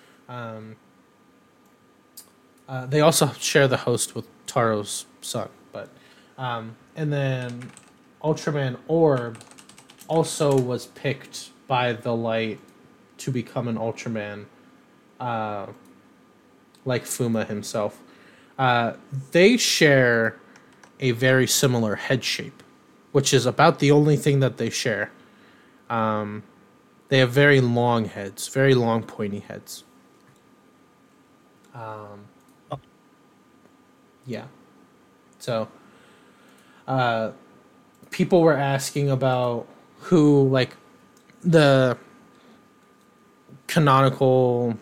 They also share the host with Taro's son, but and then Ultraman Orb also was picked by the light to become an Ultraman, like Fuma himself. They share a very similar head shape, which is about the only thing that they share. They have very long heads, very long pointy heads. Yeah. So, people were asking about who, like, the canonical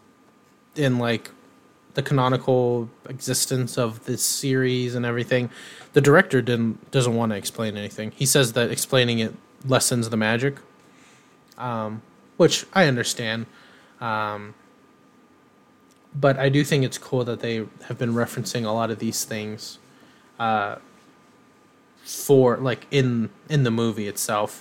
existence of this series and everything. The director doesn't want to explain anything. He says that explaining it lessens the magic, which I understand. But I do think it's cool that they have been referencing a lot of these things for, like, in the movie itself.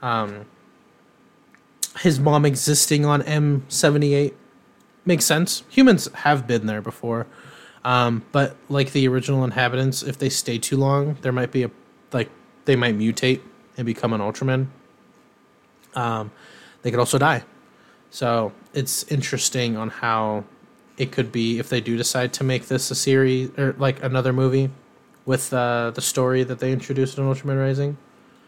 His mom existing on M78 makes sense. Humans have been there before. But like the original inhabitants, if they stay too long, there might be they might mutate and become an Ultraman. They could also die. So it's interesting on how it could be if they do decide to make this a series or like another movie with the story that they introduced in Ultraman Rising.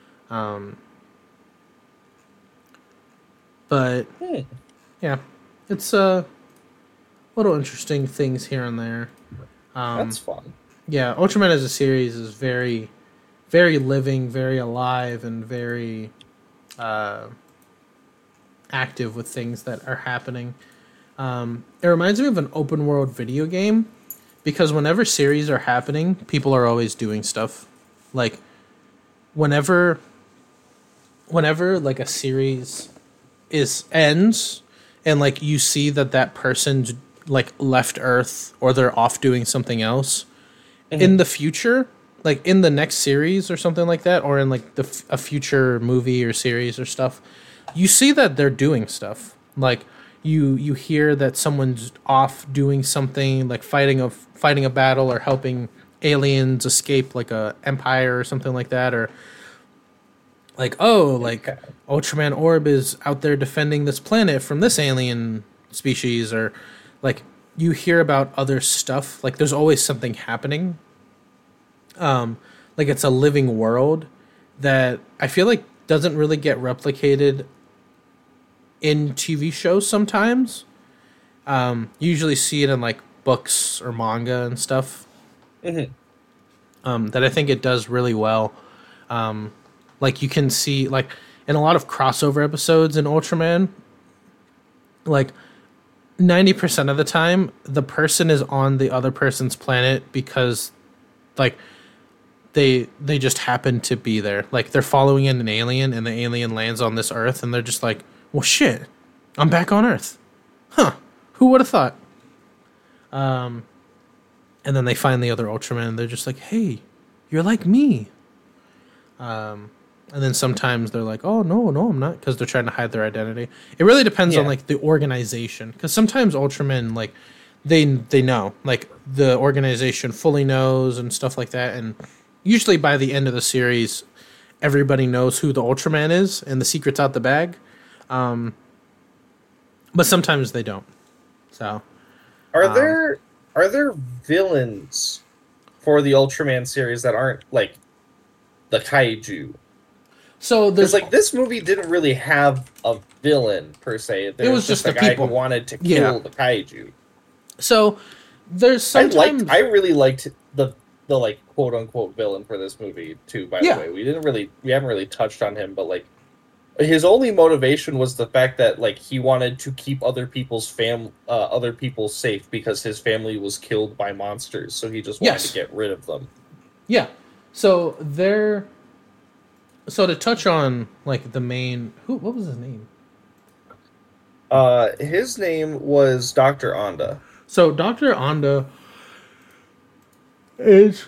But yeah, it's little interesting things here and there. That's fun. Yeah, Ultraman as a series is very, very living, very alive, and very active with things that are happening. It reminds me of an open world video game because whenever series are happening, people are always doing stuff. Like whenever like a series ends, and like you see that person's like left Earth or they're off doing something else in the future, like in the next series or something like that, or in like a future movie or series or stuff, you see that they're doing stuff. Like you hear that someone's off doing something, like fighting a battle or helping aliens escape like a empire or something like that, or like, oh, like Ultraman Orb is out there defending this planet from this alien species, or like you hear about other stuff. Like there's always something happening. Like it's a living world that I feel like doesn't really get replicated in TV shows sometimes. You usually see it in like books or manga and stuff. That I think it does really well. Like you can see like in a lot of crossover episodes in Ultraman, like 90% of the time the person is on the other person's planet because like they just happen to be there. Like they're following in an alien and the alien lands on this Earth and they're just like, well shit, I'm back on Earth. Huh. Who would have thought? And then they find the other Ultraman and they're just like, hey, you're like me. And then sometimes they're like, oh, no, I'm not, because they're trying to hide their identity. It really depends on, like, the organization. Because sometimes Ultramen, like, they know. Like, the organization fully knows and stuff like that. And usually by the end of the series, everybody knows who the Ultraman is and the secret's out the bag. But sometimes they don't. So... Are there villains for the Ultraman series that aren't, like, the kaiju? So there's like this movie didn't really have a villain per se. There was just a the guy people who wanted to kill the kaiju. So there's sometimes I really liked the like quote unquote villain for this movie too. By the way, we haven't really touched on him, but like his only motivation was the fact that like he wanted to keep other people safe because his family was killed by monsters, so he just wanted to get rid of them. Yeah. So to touch on like the main what was his name? His name was Dr. Onda. So Dr. Onda is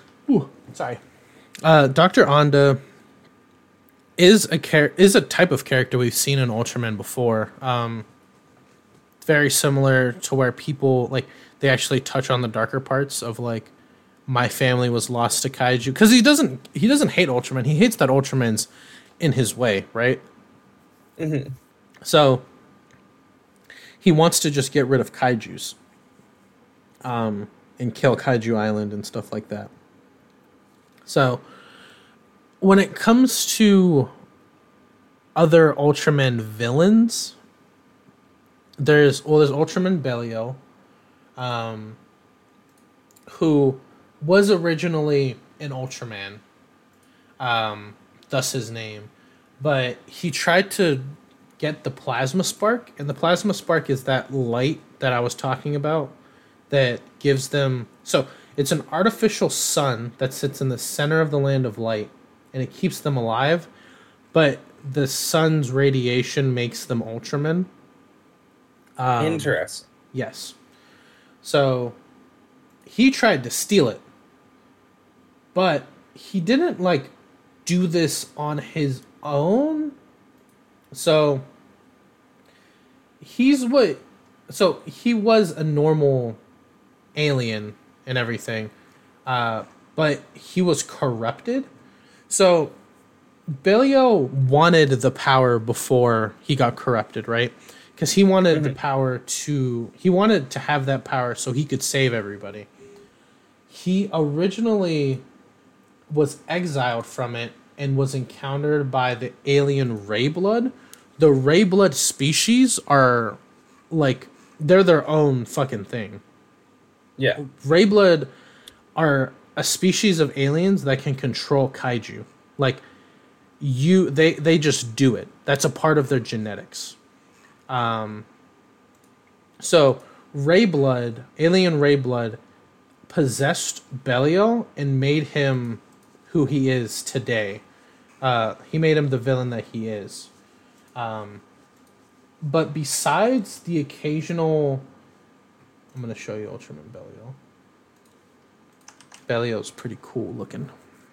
Dr. Onda is a type of character we've seen in Ultraman before. Very similar to where people like they actually touch on the darker parts of like my family was lost to kaiju, because he doesn't hate Ultraman. He hates that Ultraman's in his way, right? Mm-hmm. So he wants to just get rid of kaijus, and kill Kaiju Island and stuff like that. So when it comes to other Ultraman villains, there's Ultraman Belial, who was originally an Ultraman, thus his name, but he tried to get the Plasma Spark, and the Plasma Spark is that light that I was talking about that gives them... So it's an artificial sun that sits in the center of the Land of Light, and it keeps them alive, but the sun's radiation makes them Ultraman. Interesting. Yes. So he tried to steal it, but he didn't like do this on his own. So he was a normal alien and everything, but he was corrupted. So Belial wanted the power before he got corrupted, right? Because he wanted the power he wanted to have that power so he could save everybody. He originally was exiled from it and was encountered by the alien Rayblood. The Rayblood species are like, they're their own fucking thing. Yeah. Rayblood are a species of aliens that can control kaiju. Like, they just do it. That's a part of their genetics. So Rayblood, alien Rayblood, possessed Belial and made him who he is today. He made him the villain that he is. But besides the occasional, I'm gonna show you Ultraman Belial. Belial's pretty cool looking.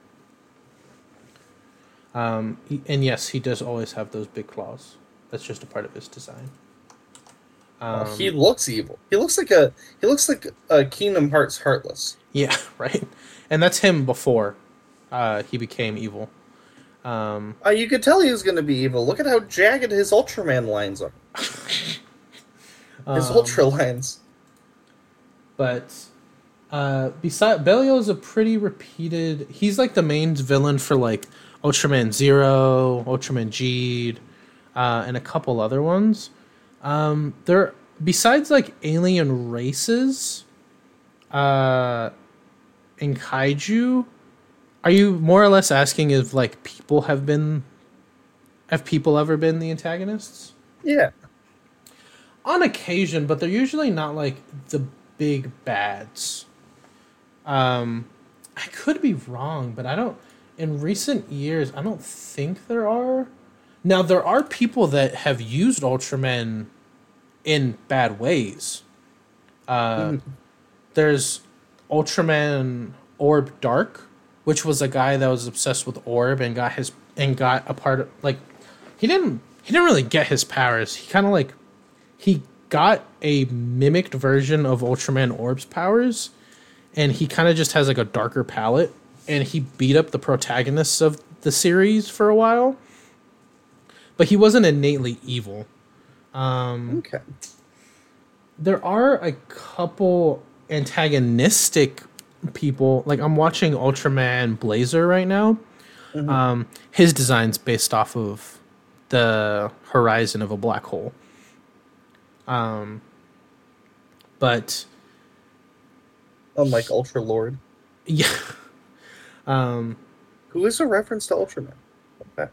And yes, he does always have those big claws. That's just a part of his design. He looks evil. He looks like a Kingdom Hearts Heartless. Yeah, right. And that's him before he became evil. You could tell he was going to be evil. Look at how jagged his Ultraman lines are. His Ultra lines. But beside Belial is a pretty repeated. He's like the main villain for like Ultraman Zero, Ultraman Geed, and a couple other ones. There besides like alien races, and kaiju. Are you more or less asking if like have people ever been the antagonists? Yeah. On occasion, but they're usually not like the big bads. I could be wrong, but I don't. In recent years, I don't think there are. Now there are people that have used Ultraman in bad ways. There's Ultraman Orb Dark, which was a guy that was obsessed with Orb and got a part of like he didn't really get his powers. He kind of like he got a mimicked version of Ultraman Orb's powers, and he kind of just has like a darker palette, and he beat up the protagonists of the series for a while. But he wasn't innately evil. Okay. There are a couple antagonistic people. Like I'm watching Ultraman Blazer right now. His design's based off of the horizon of a black hole. But unlike Ultra Lord, yeah, who is a reference to Ultraman. Okay.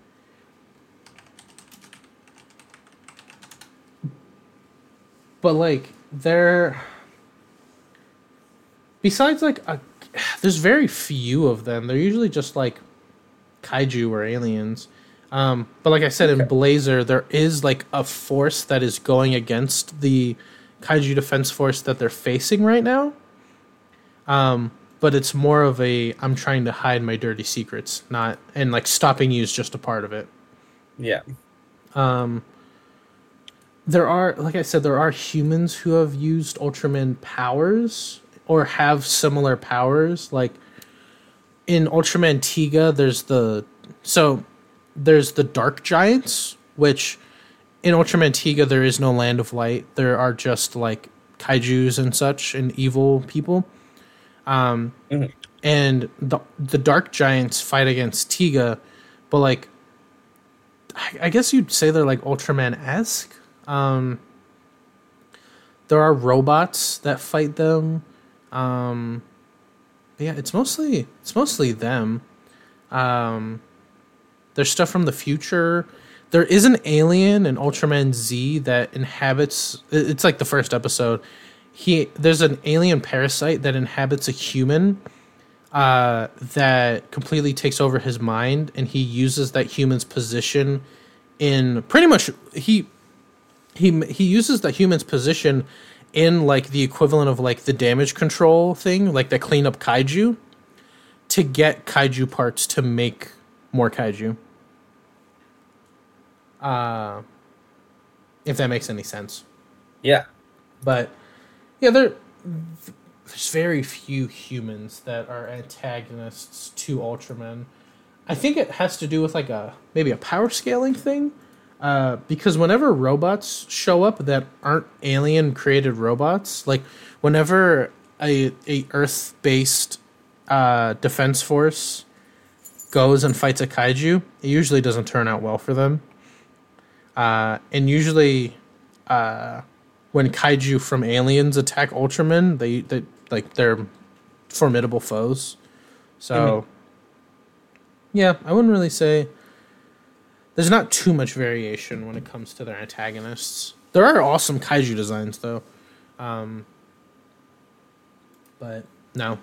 but like they're besides like there's very few of them. They're usually just like kaiju or aliens. But like I said, in Blazer, there is like a force that is going against the kaiju defense force that they're facing right now. But it's more of a I'm trying to hide my dirty secrets, not and like stopping you is just a part of it. Yeah. There are, like I said, there are humans who have used Ultraman powers or have similar powers. Like in Ultraman Tiga, there's the Dark Giants, which in Ultraman Tiga there is no Land of Light. There are just like kaijus and such and evil people. And the Dark Giants fight against Tiga, but like I guess you'd say they're like Ultraman-esque. There are robots that fight them. Yeah, it's mostly them. There's stuff from the future. There is an alien in Ultraman Z that inhabits. It's like the first episode. There's an alien parasite that inhabits a human. That completely takes over his mind, and he uses that human's position in pretty much he uses that human's position in like the equivalent of like the damage control thing, like the clean up kaiju, to get kaiju parts to make more kaiju. If that makes any sense. Yeah. But yeah, there's very few humans that are antagonists to Ultraman. I think it has to do with like maybe a power scaling thing. Because whenever robots show up that aren't alien created robots, like whenever a Earth-based defense force goes and fights a kaiju, it usually doesn't turn out well for them. And usually, when kaiju from aliens attack Ultraman, they're formidable foes. So, yeah, I wouldn't really say there's not too much variation when it comes to their antagonists. There are awesome kaiju designs, though. But no,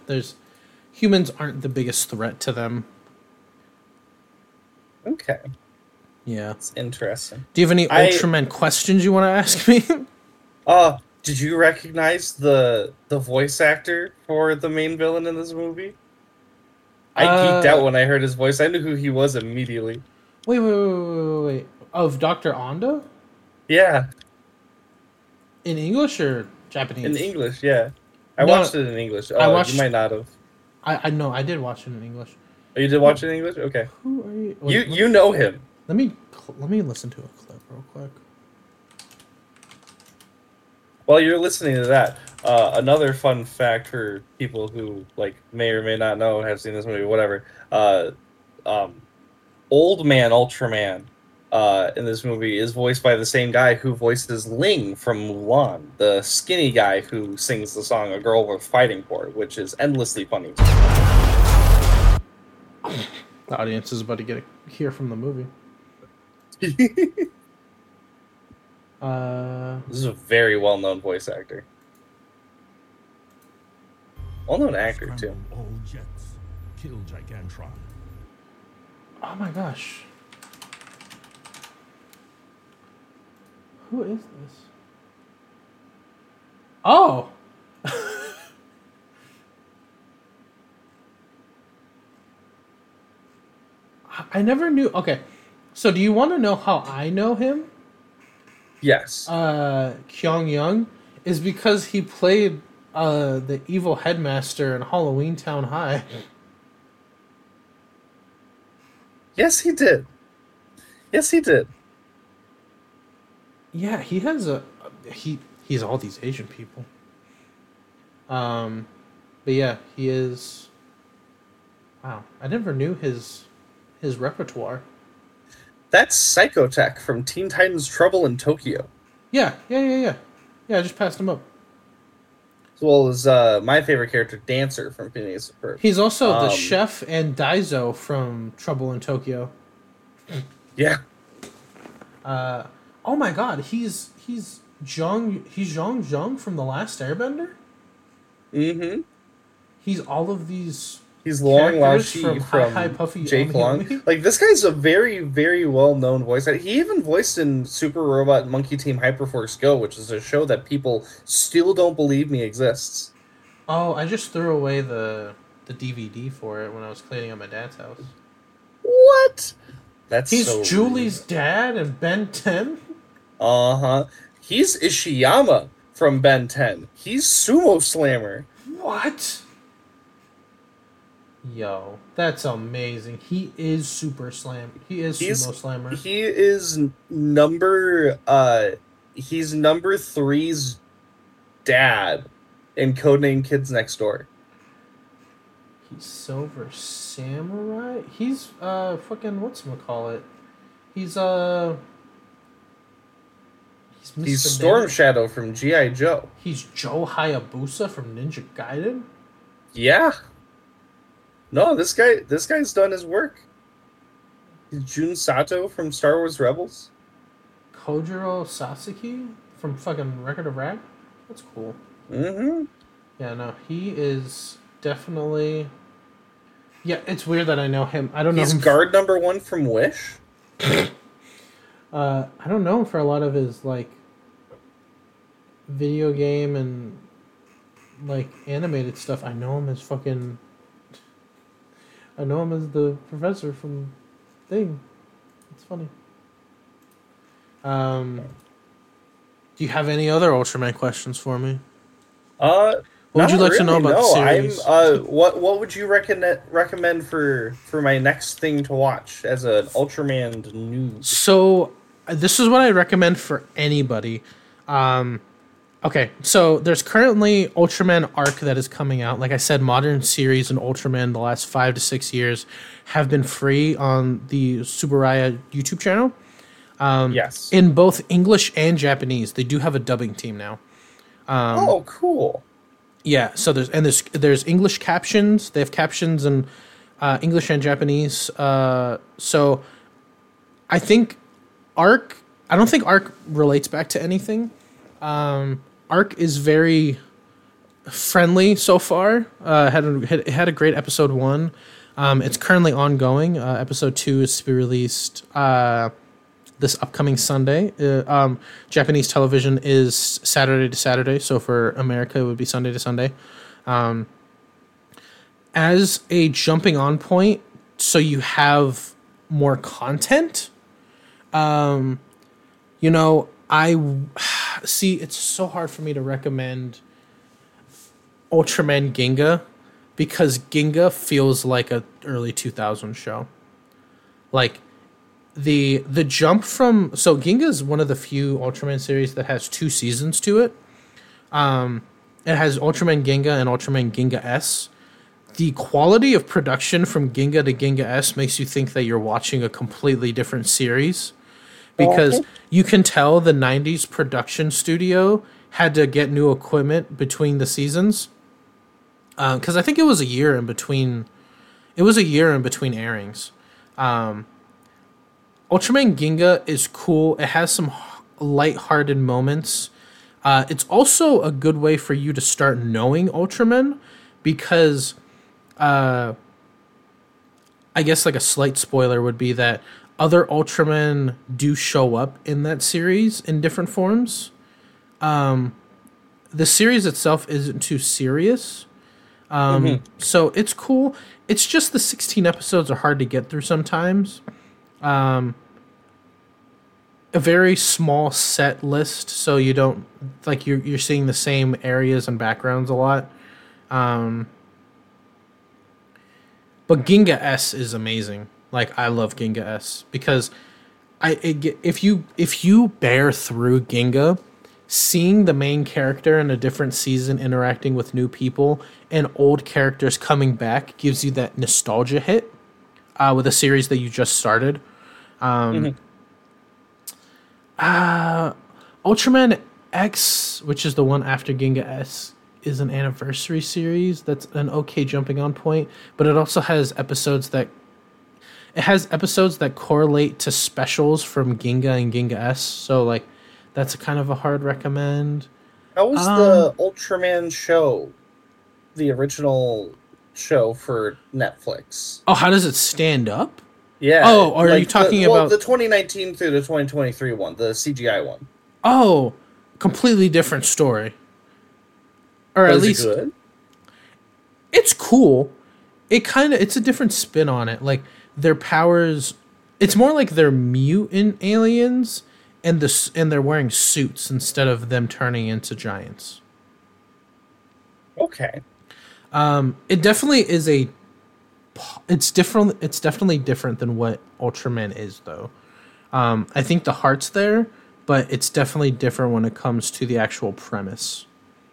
humans aren't the biggest threat to them. Okay. Yeah. It's interesting. Do you have any Ultraman questions you want to ask me? Did you recognize the voice actor for the main villain in this movie? I geeked out when I heard his voice. I knew who he was immediately. Wait. Of Dr. Onda? Yeah. In English or Japanese? In English, yeah. I watched it in English. Oh, you might not have. I know, I did watch it in English. Oh, you did watch it in English? Okay. Who are you? Wait, you know him. Let me listen to a clip real quick. While you're listening to that, another fun fact for people who like may or may not know, have seen this movie, whatever. Old Man Ultraman in this movie is voiced by the same guy who voices Ling from Mulan, the skinny guy who sings the song "A Girl Worth Fighting For," which is endlessly funny. The audience is about to hear from the movie. This is a very well-known voice actor. Well-known actor, too. All jets. Kill Gigantron. Oh my gosh. Who is this? Oh! I never knew. Okay. So do you want to know how I know him? Yes. Kyung Young is because he played the evil headmaster in Halloween Town High. Yes, he did. Yes, he did. Yeah, he has he's all these Asian people. But yeah, he is. Wow, I never knew his repertoire. That's Psychotech from Teen Titans Trouble in Tokyo. Yeah. Yeah, I just passed him up. As well as my favorite character, Dancer from Phineas and Ferb. He's also the chef and Daizo from Trouble in Tokyo. Yeah. Oh my God, he's Zhang from The Last Airbender? Mm-hmm. He's all of these. He's Long Lao Shi from Hi Puffy Jake Long. Like, this guy's a very, very well-known voice actor. He even voiced in Super Robot Monkey Team Hyperforce Go, which is a show that people still don't believe me exists. Oh, I just threw away the DVD for it when I was cleaning up my dad's house. What? He's so Julie's weird. Dad in Ben 10? Uh-huh. He's Ishiyama from Ben 10. He's Sumo Slammer. What? Yo, that's amazing. He is Super Slam. He's Sumo Slammer. He is he's number 3's dad in Codename Kids Next Door. He's Silver Samurai? He's fucking whatchamacallit? He's He's Storm Shadow from G.I. Joe. He's Joe Hayabusa from Ninja Gaiden? Yeah. No, this guy's done his work. He's Jun Sato from Star Wars Rebels. Kojiro Sasaki from fucking Record of Rag? That's cool. Mm-hmm. Yeah, no, he is definitely... Yeah, it's weird that I know him. I don't know him. He's guard number 1 from Wish. I don't know him for a lot of his, like, video game and, like, animated stuff. I know him as fucking... I know him as the professor from Thing. It's funny. Do you have any other Ultraman questions for me? What would you like to know about the series? What would you recommend for my next thing to watch as an Ultraman noob? So this is what I recommend for anybody. Okay, so there's currently Ultraman Arc that is coming out. Like I said, modern series and Ultraman the last 5 to 6 years have been free on the Subaraya YouTube channel. Yes. In both English and Japanese. They do have a dubbing team now. Oh, cool. Yeah, so there's English captions. They have captions in English and Japanese. So I think I don't think Arc relates back to anything. Arc is very friendly so far. It had a great episode 1. It's currently ongoing. Episode 2 is to be released this upcoming Sunday. Japanese television is Saturday to Saturday, so for America it would be Sunday to Sunday. As a jumping on point, so you have more content. I see. It's so hard for me to recommend Ultraman Ginga because Ginga feels like a early 2000s show. Like the jump from Ginga is one of the few Ultraman series that has 2 seasons to it. It has Ultraman Ginga and Ultraman Ginga S. The quality of production from Ginga to Ginga S makes you think that you're watching a completely different series because you can tell the 90s production studio had to get new equipment between the seasons. Because I think it was a year in between. It was a year in between airings. Ultraman Ginga is cool. It has some lighthearted moments. It's also a good way for you to start knowing Ultraman because, I guess like a slight spoiler would be that other Ultramen do show up in that series in different forms. The series itself isn't too serious. So it's cool. It's just the 16 episodes are hard to get through sometimes. A very small set list, so you don't like you're seeing the same areas and backgrounds a lot. But Ginga S is amazing. Like I love Ginga S because if you bear through Ginga, seeing the main character in a different season interacting with new people and old characters coming back gives you that nostalgia hit with a series that you just started. Ultraman X, which is the one after Ginga S, is an anniversary series. That's an okay jumping on point, but it also has episodes that correlate to specials from Ginga and Ginga S. So like that's kind of a hard recommend. How was the Ultraman show? The original show for Netflix. Oh, how does it stand up? Yeah. Oh, are you talking about the 2019 through the 2023 one, the CGI one? Oh, completely different story. Or at least it good? It's cool. It's a different spin on it. Like their powers, it's more like they're mutant aliens and they're wearing suits instead of them turning into giants. Okay. It definitely is it's different. It's definitely different than what Ultraman is, though. I think the heart's there, but it's definitely different when it comes to the actual premise.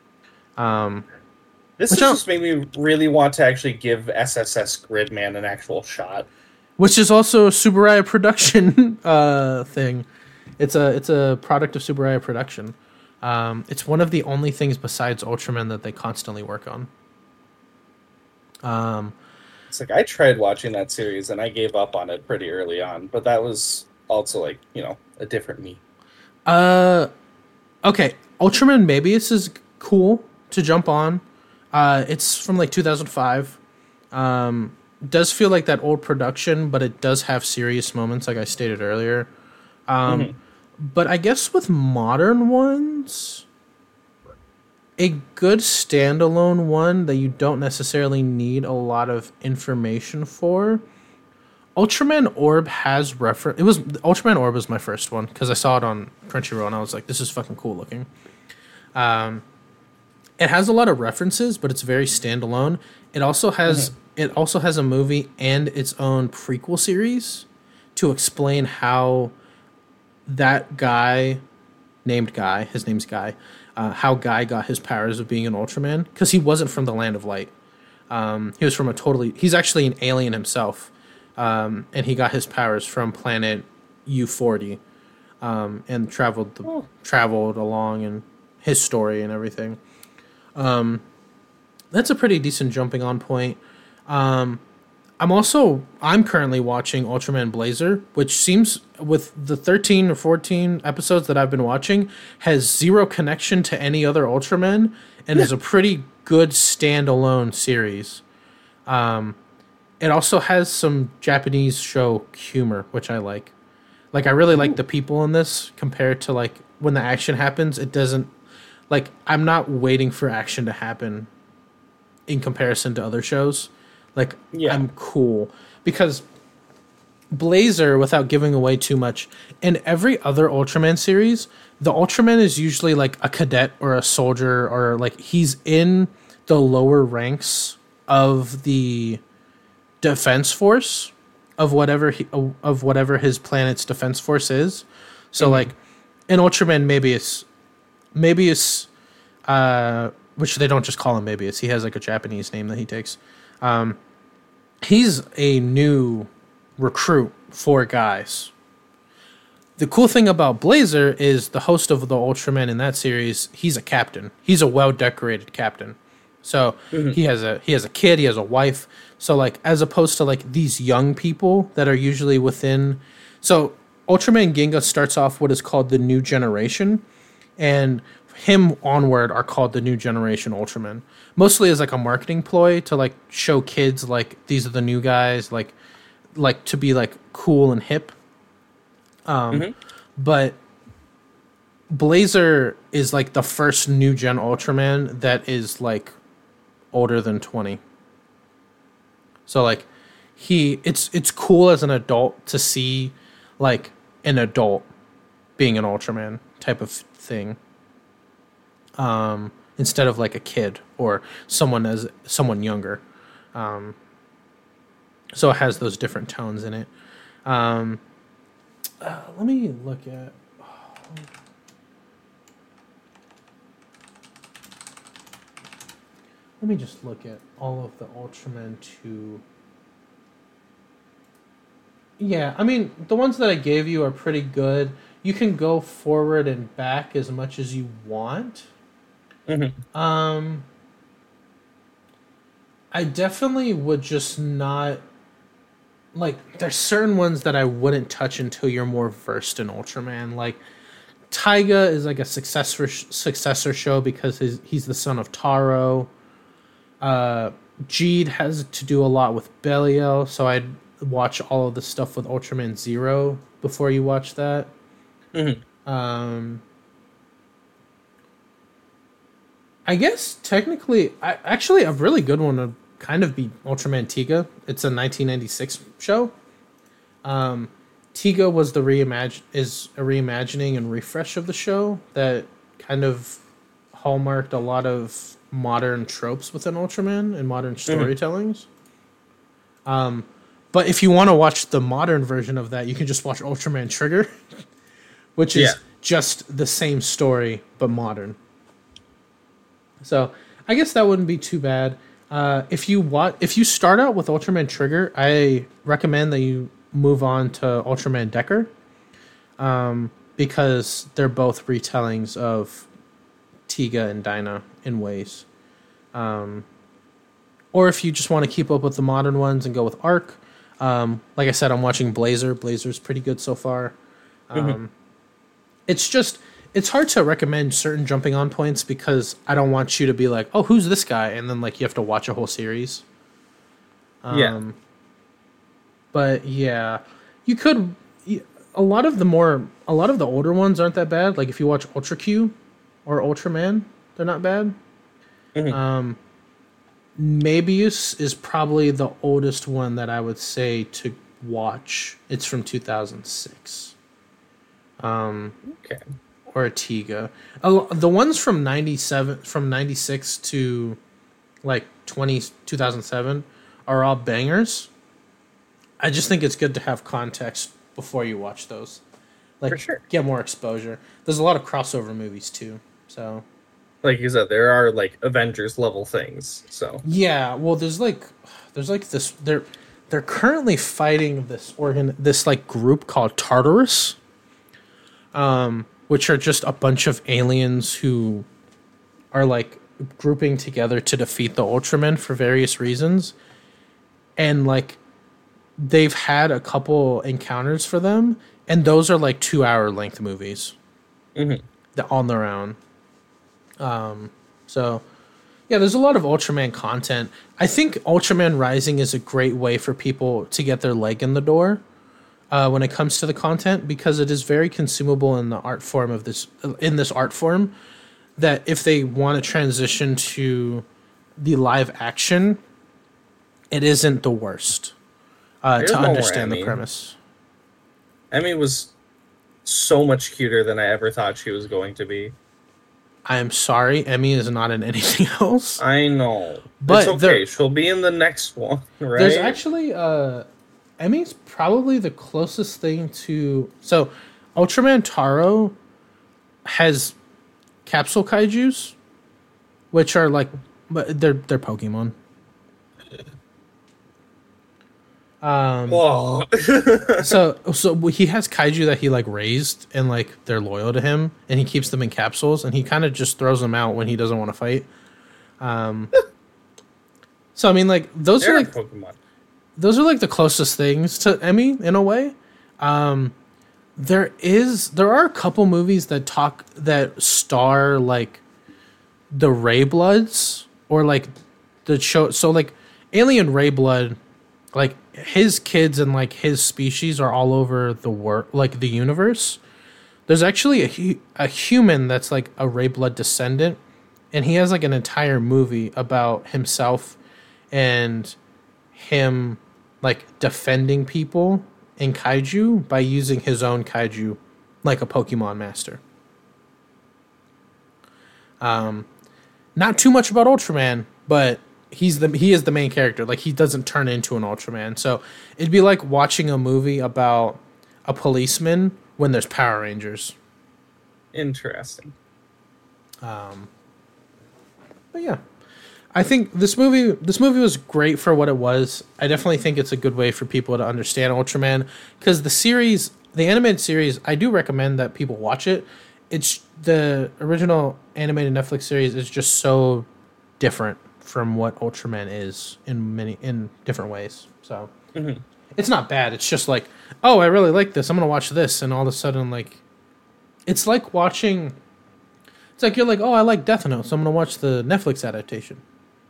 This just made me really want to actually give SSS Gridman an actual shot. Which is also a Subaraya production thing. It's a product of Subaraya production. It's one of the only things besides Ultraman that they constantly work on. It's like I tried watching that series and I gave up on it pretty early on, but that was also like, a different me. Okay, Ultraman Mebius is cool to jump on. It's from like 2005. Does feel like that old production, but it does have serious moments, like I stated earlier. But I guess with modern ones, a good standalone one that you don't necessarily need a lot of information for. Ultraman Orb has reference. Ultraman Orb was my first one because I saw it on Crunchyroll and I was like, "This is fucking cool looking." It has a lot of references, but it's very standalone. It also has a movie and its own prequel series to explain how that guy, named Guy, his name's Guy, how Guy got his powers of being an Ultraman, because he wasn't from the Land of Light. He was from he's actually an alien himself, and he got his powers from planet U40, and traveled along in his story and everything. That's a pretty decent jumping on point. I'm currently watching Ultraman Blazer, which seems, with the 13 or 14 episodes that I've been watching, has zero connection to any other Ultraman and is a pretty good standalone series. It also has some Japanese show humor, which I like. Like I really like the people in this compared to like when the action happens. It doesn't like I'm not waiting for action to happen in comparison to other shows. Like Yeah. I'm cool because Blazer, without giving away too much, in every other Ultraman series, the Ultraman is usually like a cadet or a soldier, or like he's in the lower ranks of the defense force of whatever his planet's defense force is. So like in Ultraman Mabius, which they don't just call him Mabius. He has like a Japanese name that he takes. He's a new recruit for guys. The cool thing about Blazer is the host of the Ultraman in that series, he's a captain. He's a well-decorated captain. So he has a kid, he has a wife. So like as opposed to like these young people that are usually within, so Ultraman Ginga starts off what is called the New Generation, and him onward are called the New Generation Ultraman. Mostly as like a marketing ploy to like show kids like these are the new guys, like to be like cool and hip. But Blazer is like the first new gen Ultraman that is like older than 20. So like it's cool as an adult to see like an adult being an Ultraman type of thing. Instead of like a kid or someone younger. So it has those different tones in it. Let me look at. Let me just look at all of the Ultraman 2. Yeah, I mean, the ones that I gave you are pretty good. You can go forward and back as much as you want. I definitely would just not... Like, there's certain ones that I wouldn't touch until you're more versed in Ultraman. Like, Taiga is like a successor show because he's the son of Taro. Jeed has to do a lot with Belial, so I'd watch all of the stuff with Ultraman Zero before you watch that. I guess technically, actually a really good one would kind of be Ultraman Tiga. It's a 1996 show. Tiga was a reimagining and refresh of the show that kind of hallmarked a lot of modern tropes within Ultraman and modern storytellings. But if you want to watch the modern version of that, you can just watch Ultraman Trigger, which is just the same story but modern. So I guess that wouldn't be too bad. If you start out with Ultraman Trigger, I recommend that you move on to Ultraman Decker, because they're both retellings of Tiga and Dyna in ways. Or if you just want to keep up with the modern ones and go with Arc, like I said, I'm watching Blazer. Blazer's pretty good so far. It's hard to recommend certain jumping on points because I don't want you to be like, oh, who's this guy? And then like you have to watch a whole series. But yeah, you could. A lot of the older ones aren't that bad. Like if you watch Ultra Q or Ultraman, they're not bad. Mabius is probably the oldest one that I would say to watch. It's from 2006. Okay. Or a Tiga. The ones from 96 to like 2007 are all bangers. I just think it's good to have context before you watch those. Like, for sure. Get get more exposure. There's a lot of crossover movies too. So, like you said, there are like Avengers level things. So yeah, well, there's like this. They're currently fighting this like group called Tartarus, which are just a bunch of aliens who are like grouping together to defeat the Ultramen for various reasons, and like they've had a couple encounters for them, and those are like 2-hour length movies, on their own. So, yeah, there's a lot of Ultraman content. I think Ultraman Rising is a great way for people to get their leg in the door. when it comes to the content, because it is very consumable in the art form of this art form, that if they want to transition to the live action, it isn't the worst to understand the premise. Emmy was so much cuter than I ever thought she was going to be. I'm sorry, Emmy is not in anything else. I know, but it's okay. She'll be in the next one, right? There's actually Emmy's probably the closest thing to... So, Ultraman Taro has capsule kaijus, which are like... But they're Pokemon. Whoa. so he has kaiju that he like raised, and like they're loyal to him, and he keeps them in capsules, and he kind of just throws them out when he doesn't want to fight. So I mean, like they're like Pokemon. Those are like the closest things to Emmy in a way. There are a couple movies that star like the Ray Bloods, or like the show. So like Alien Ray Blood, like his kids and like his species are all over the world, like the universe. There's actually a human that's like a Ray Blood descendant, and he has like an entire movie about himself and him like defending people in kaiju by using his own kaiju like a Pokemon master. Not too much about Ultraman, but he is the main character. Like, he doesn't turn into an Ultraman. So it'd be like watching a movie about a policeman when there's Power Rangers. Interesting. But yeah, I think this movie was great for what it was. I definitely think it's a good way for people to understand Ultraman, because the animated series, I do recommend that people watch it. It's the original animated Netflix series is just so different from what Ultraman is in different ways. So It's not bad. It's just like, oh, I really like this. I'm gonna watch this, and all of a sudden, like, it's like watching. It's like you're like, oh, I like Death Note, so I'm gonna watch the Netflix adaptation.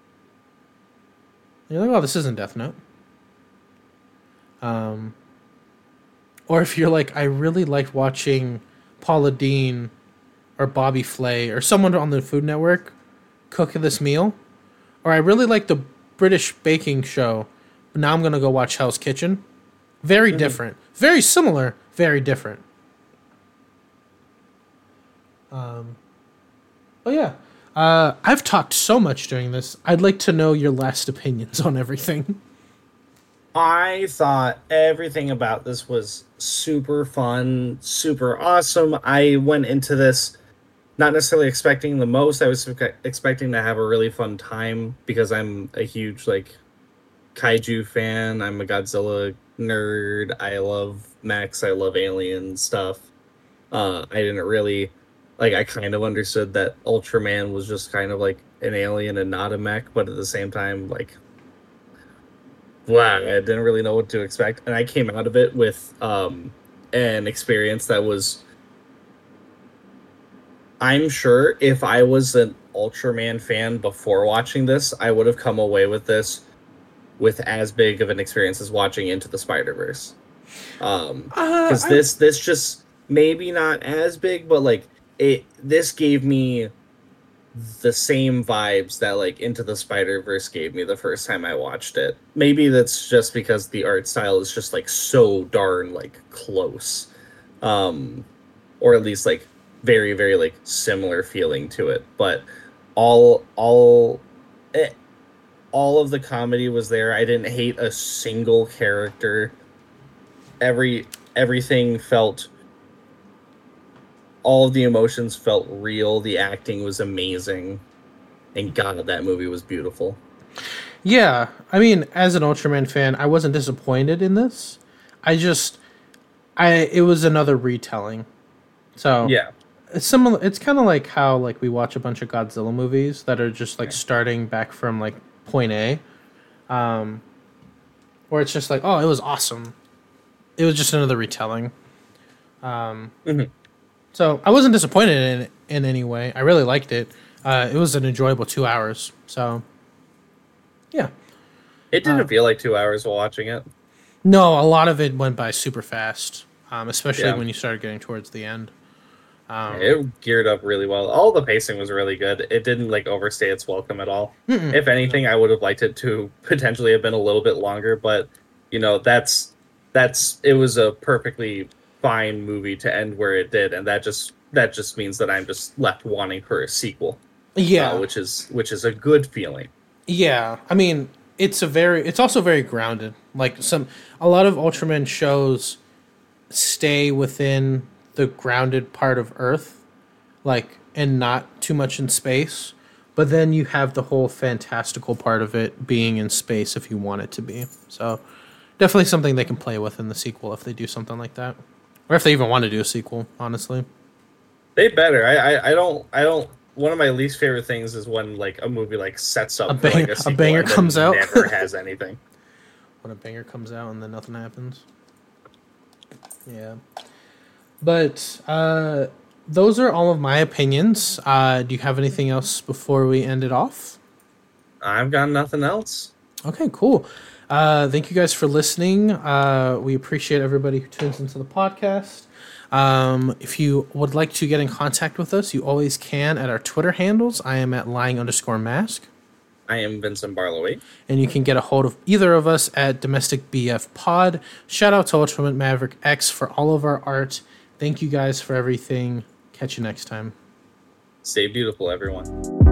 And you're like, oh, this isn't Death Note. Or if you're like, I really liked watching Paula Deen or Bobby Flay or someone on the Food Network cook this meal, or I really like the British baking show, but now I'm gonna go watch Hell's Kitchen. Very different, very similar, very different. But yeah, I've talked so much during this. I'd like to know your last opinions on everything. I thought everything about this was super fun, super awesome. I went into this not necessarily expecting the most. I was expecting to have a really fun time because I'm a huge like kaiju fan. I'm a Godzilla nerd. I love mechs. I love alien stuff. I didn't really I kind of understood that Ultraman was just kind of like an alien and not a mech, but at the same time, like, wow, I didn't really know what to expect. And I came out of it with an experience that was, I'm sure if I was an Ultraman fan before watching this, I would have come away with this with as big of an experience as watching Into the Spider-Verse. Because this just, maybe not as big, but like, this gave me the same vibes that like Into the Spider-Verse gave me the first time I watched it. Maybe that's just because the art style is just like so darn like close, or at least like very, very like similar feeling to it. But all of the comedy was there. I didn't hate a single character. Everything felt. All of the emotions felt real. The acting was amazing. And God, that movie was beautiful. Yeah. I mean, as an Ultraman fan, I wasn't disappointed in this. It was another retelling. So yeah. It's similar. It's kind of like how like we watch a bunch of Godzilla movies that are just like starting back from like point A. Where it's just like, oh, it was awesome. It was just another retelling. So I wasn't disappointed in any way. I really liked it. It was an enjoyable 2 hours. So, yeah. It didn't feel like 2 hours while watching it. No, a lot of it went by super fast, especially Yeah. when you started getting towards the end. It geared up really well. All the pacing was really good. It didn't like overstay its welcome at all. Mm-mm. If anything, I would have liked it to potentially have been a little bit longer, but that's it was a perfectly fine movie to end where it did, and that just means that I'm just left wanting for a sequel. Yeah, which is a good feeling. yeah. I mean, it's also very grounded. Like a lot of Ultraman shows stay within the grounded part of Earth, like, and not too much in space. But then you have the whole fantastical part of it being in space if you want it to be. So definitely something they can play with in the sequel if they do something like that, or if they even want to do a sequel. Honestly, They better. I don't. One of my least favorite things is when like a movie like sets up for, like, a sequel banger and then comes out. never has anything. when a banger comes out and then nothing happens. Yeah. But those are all of my opinions. Do you have anything else before we end it off? I've got nothing else. Okay, cool. Thank you guys for listening. We appreciate everybody who tunes into the podcast. If you would like to get in contact with us, you always can at our Twitter handles. I am at lying_mask. I am Vincent Barlow. And you can get a hold of either of us at Domestic BF Pod. Shout out to Ultraman Maverick X for all of our art. Thank you guys for everything. Catch you next time. Stay beautiful, everyone.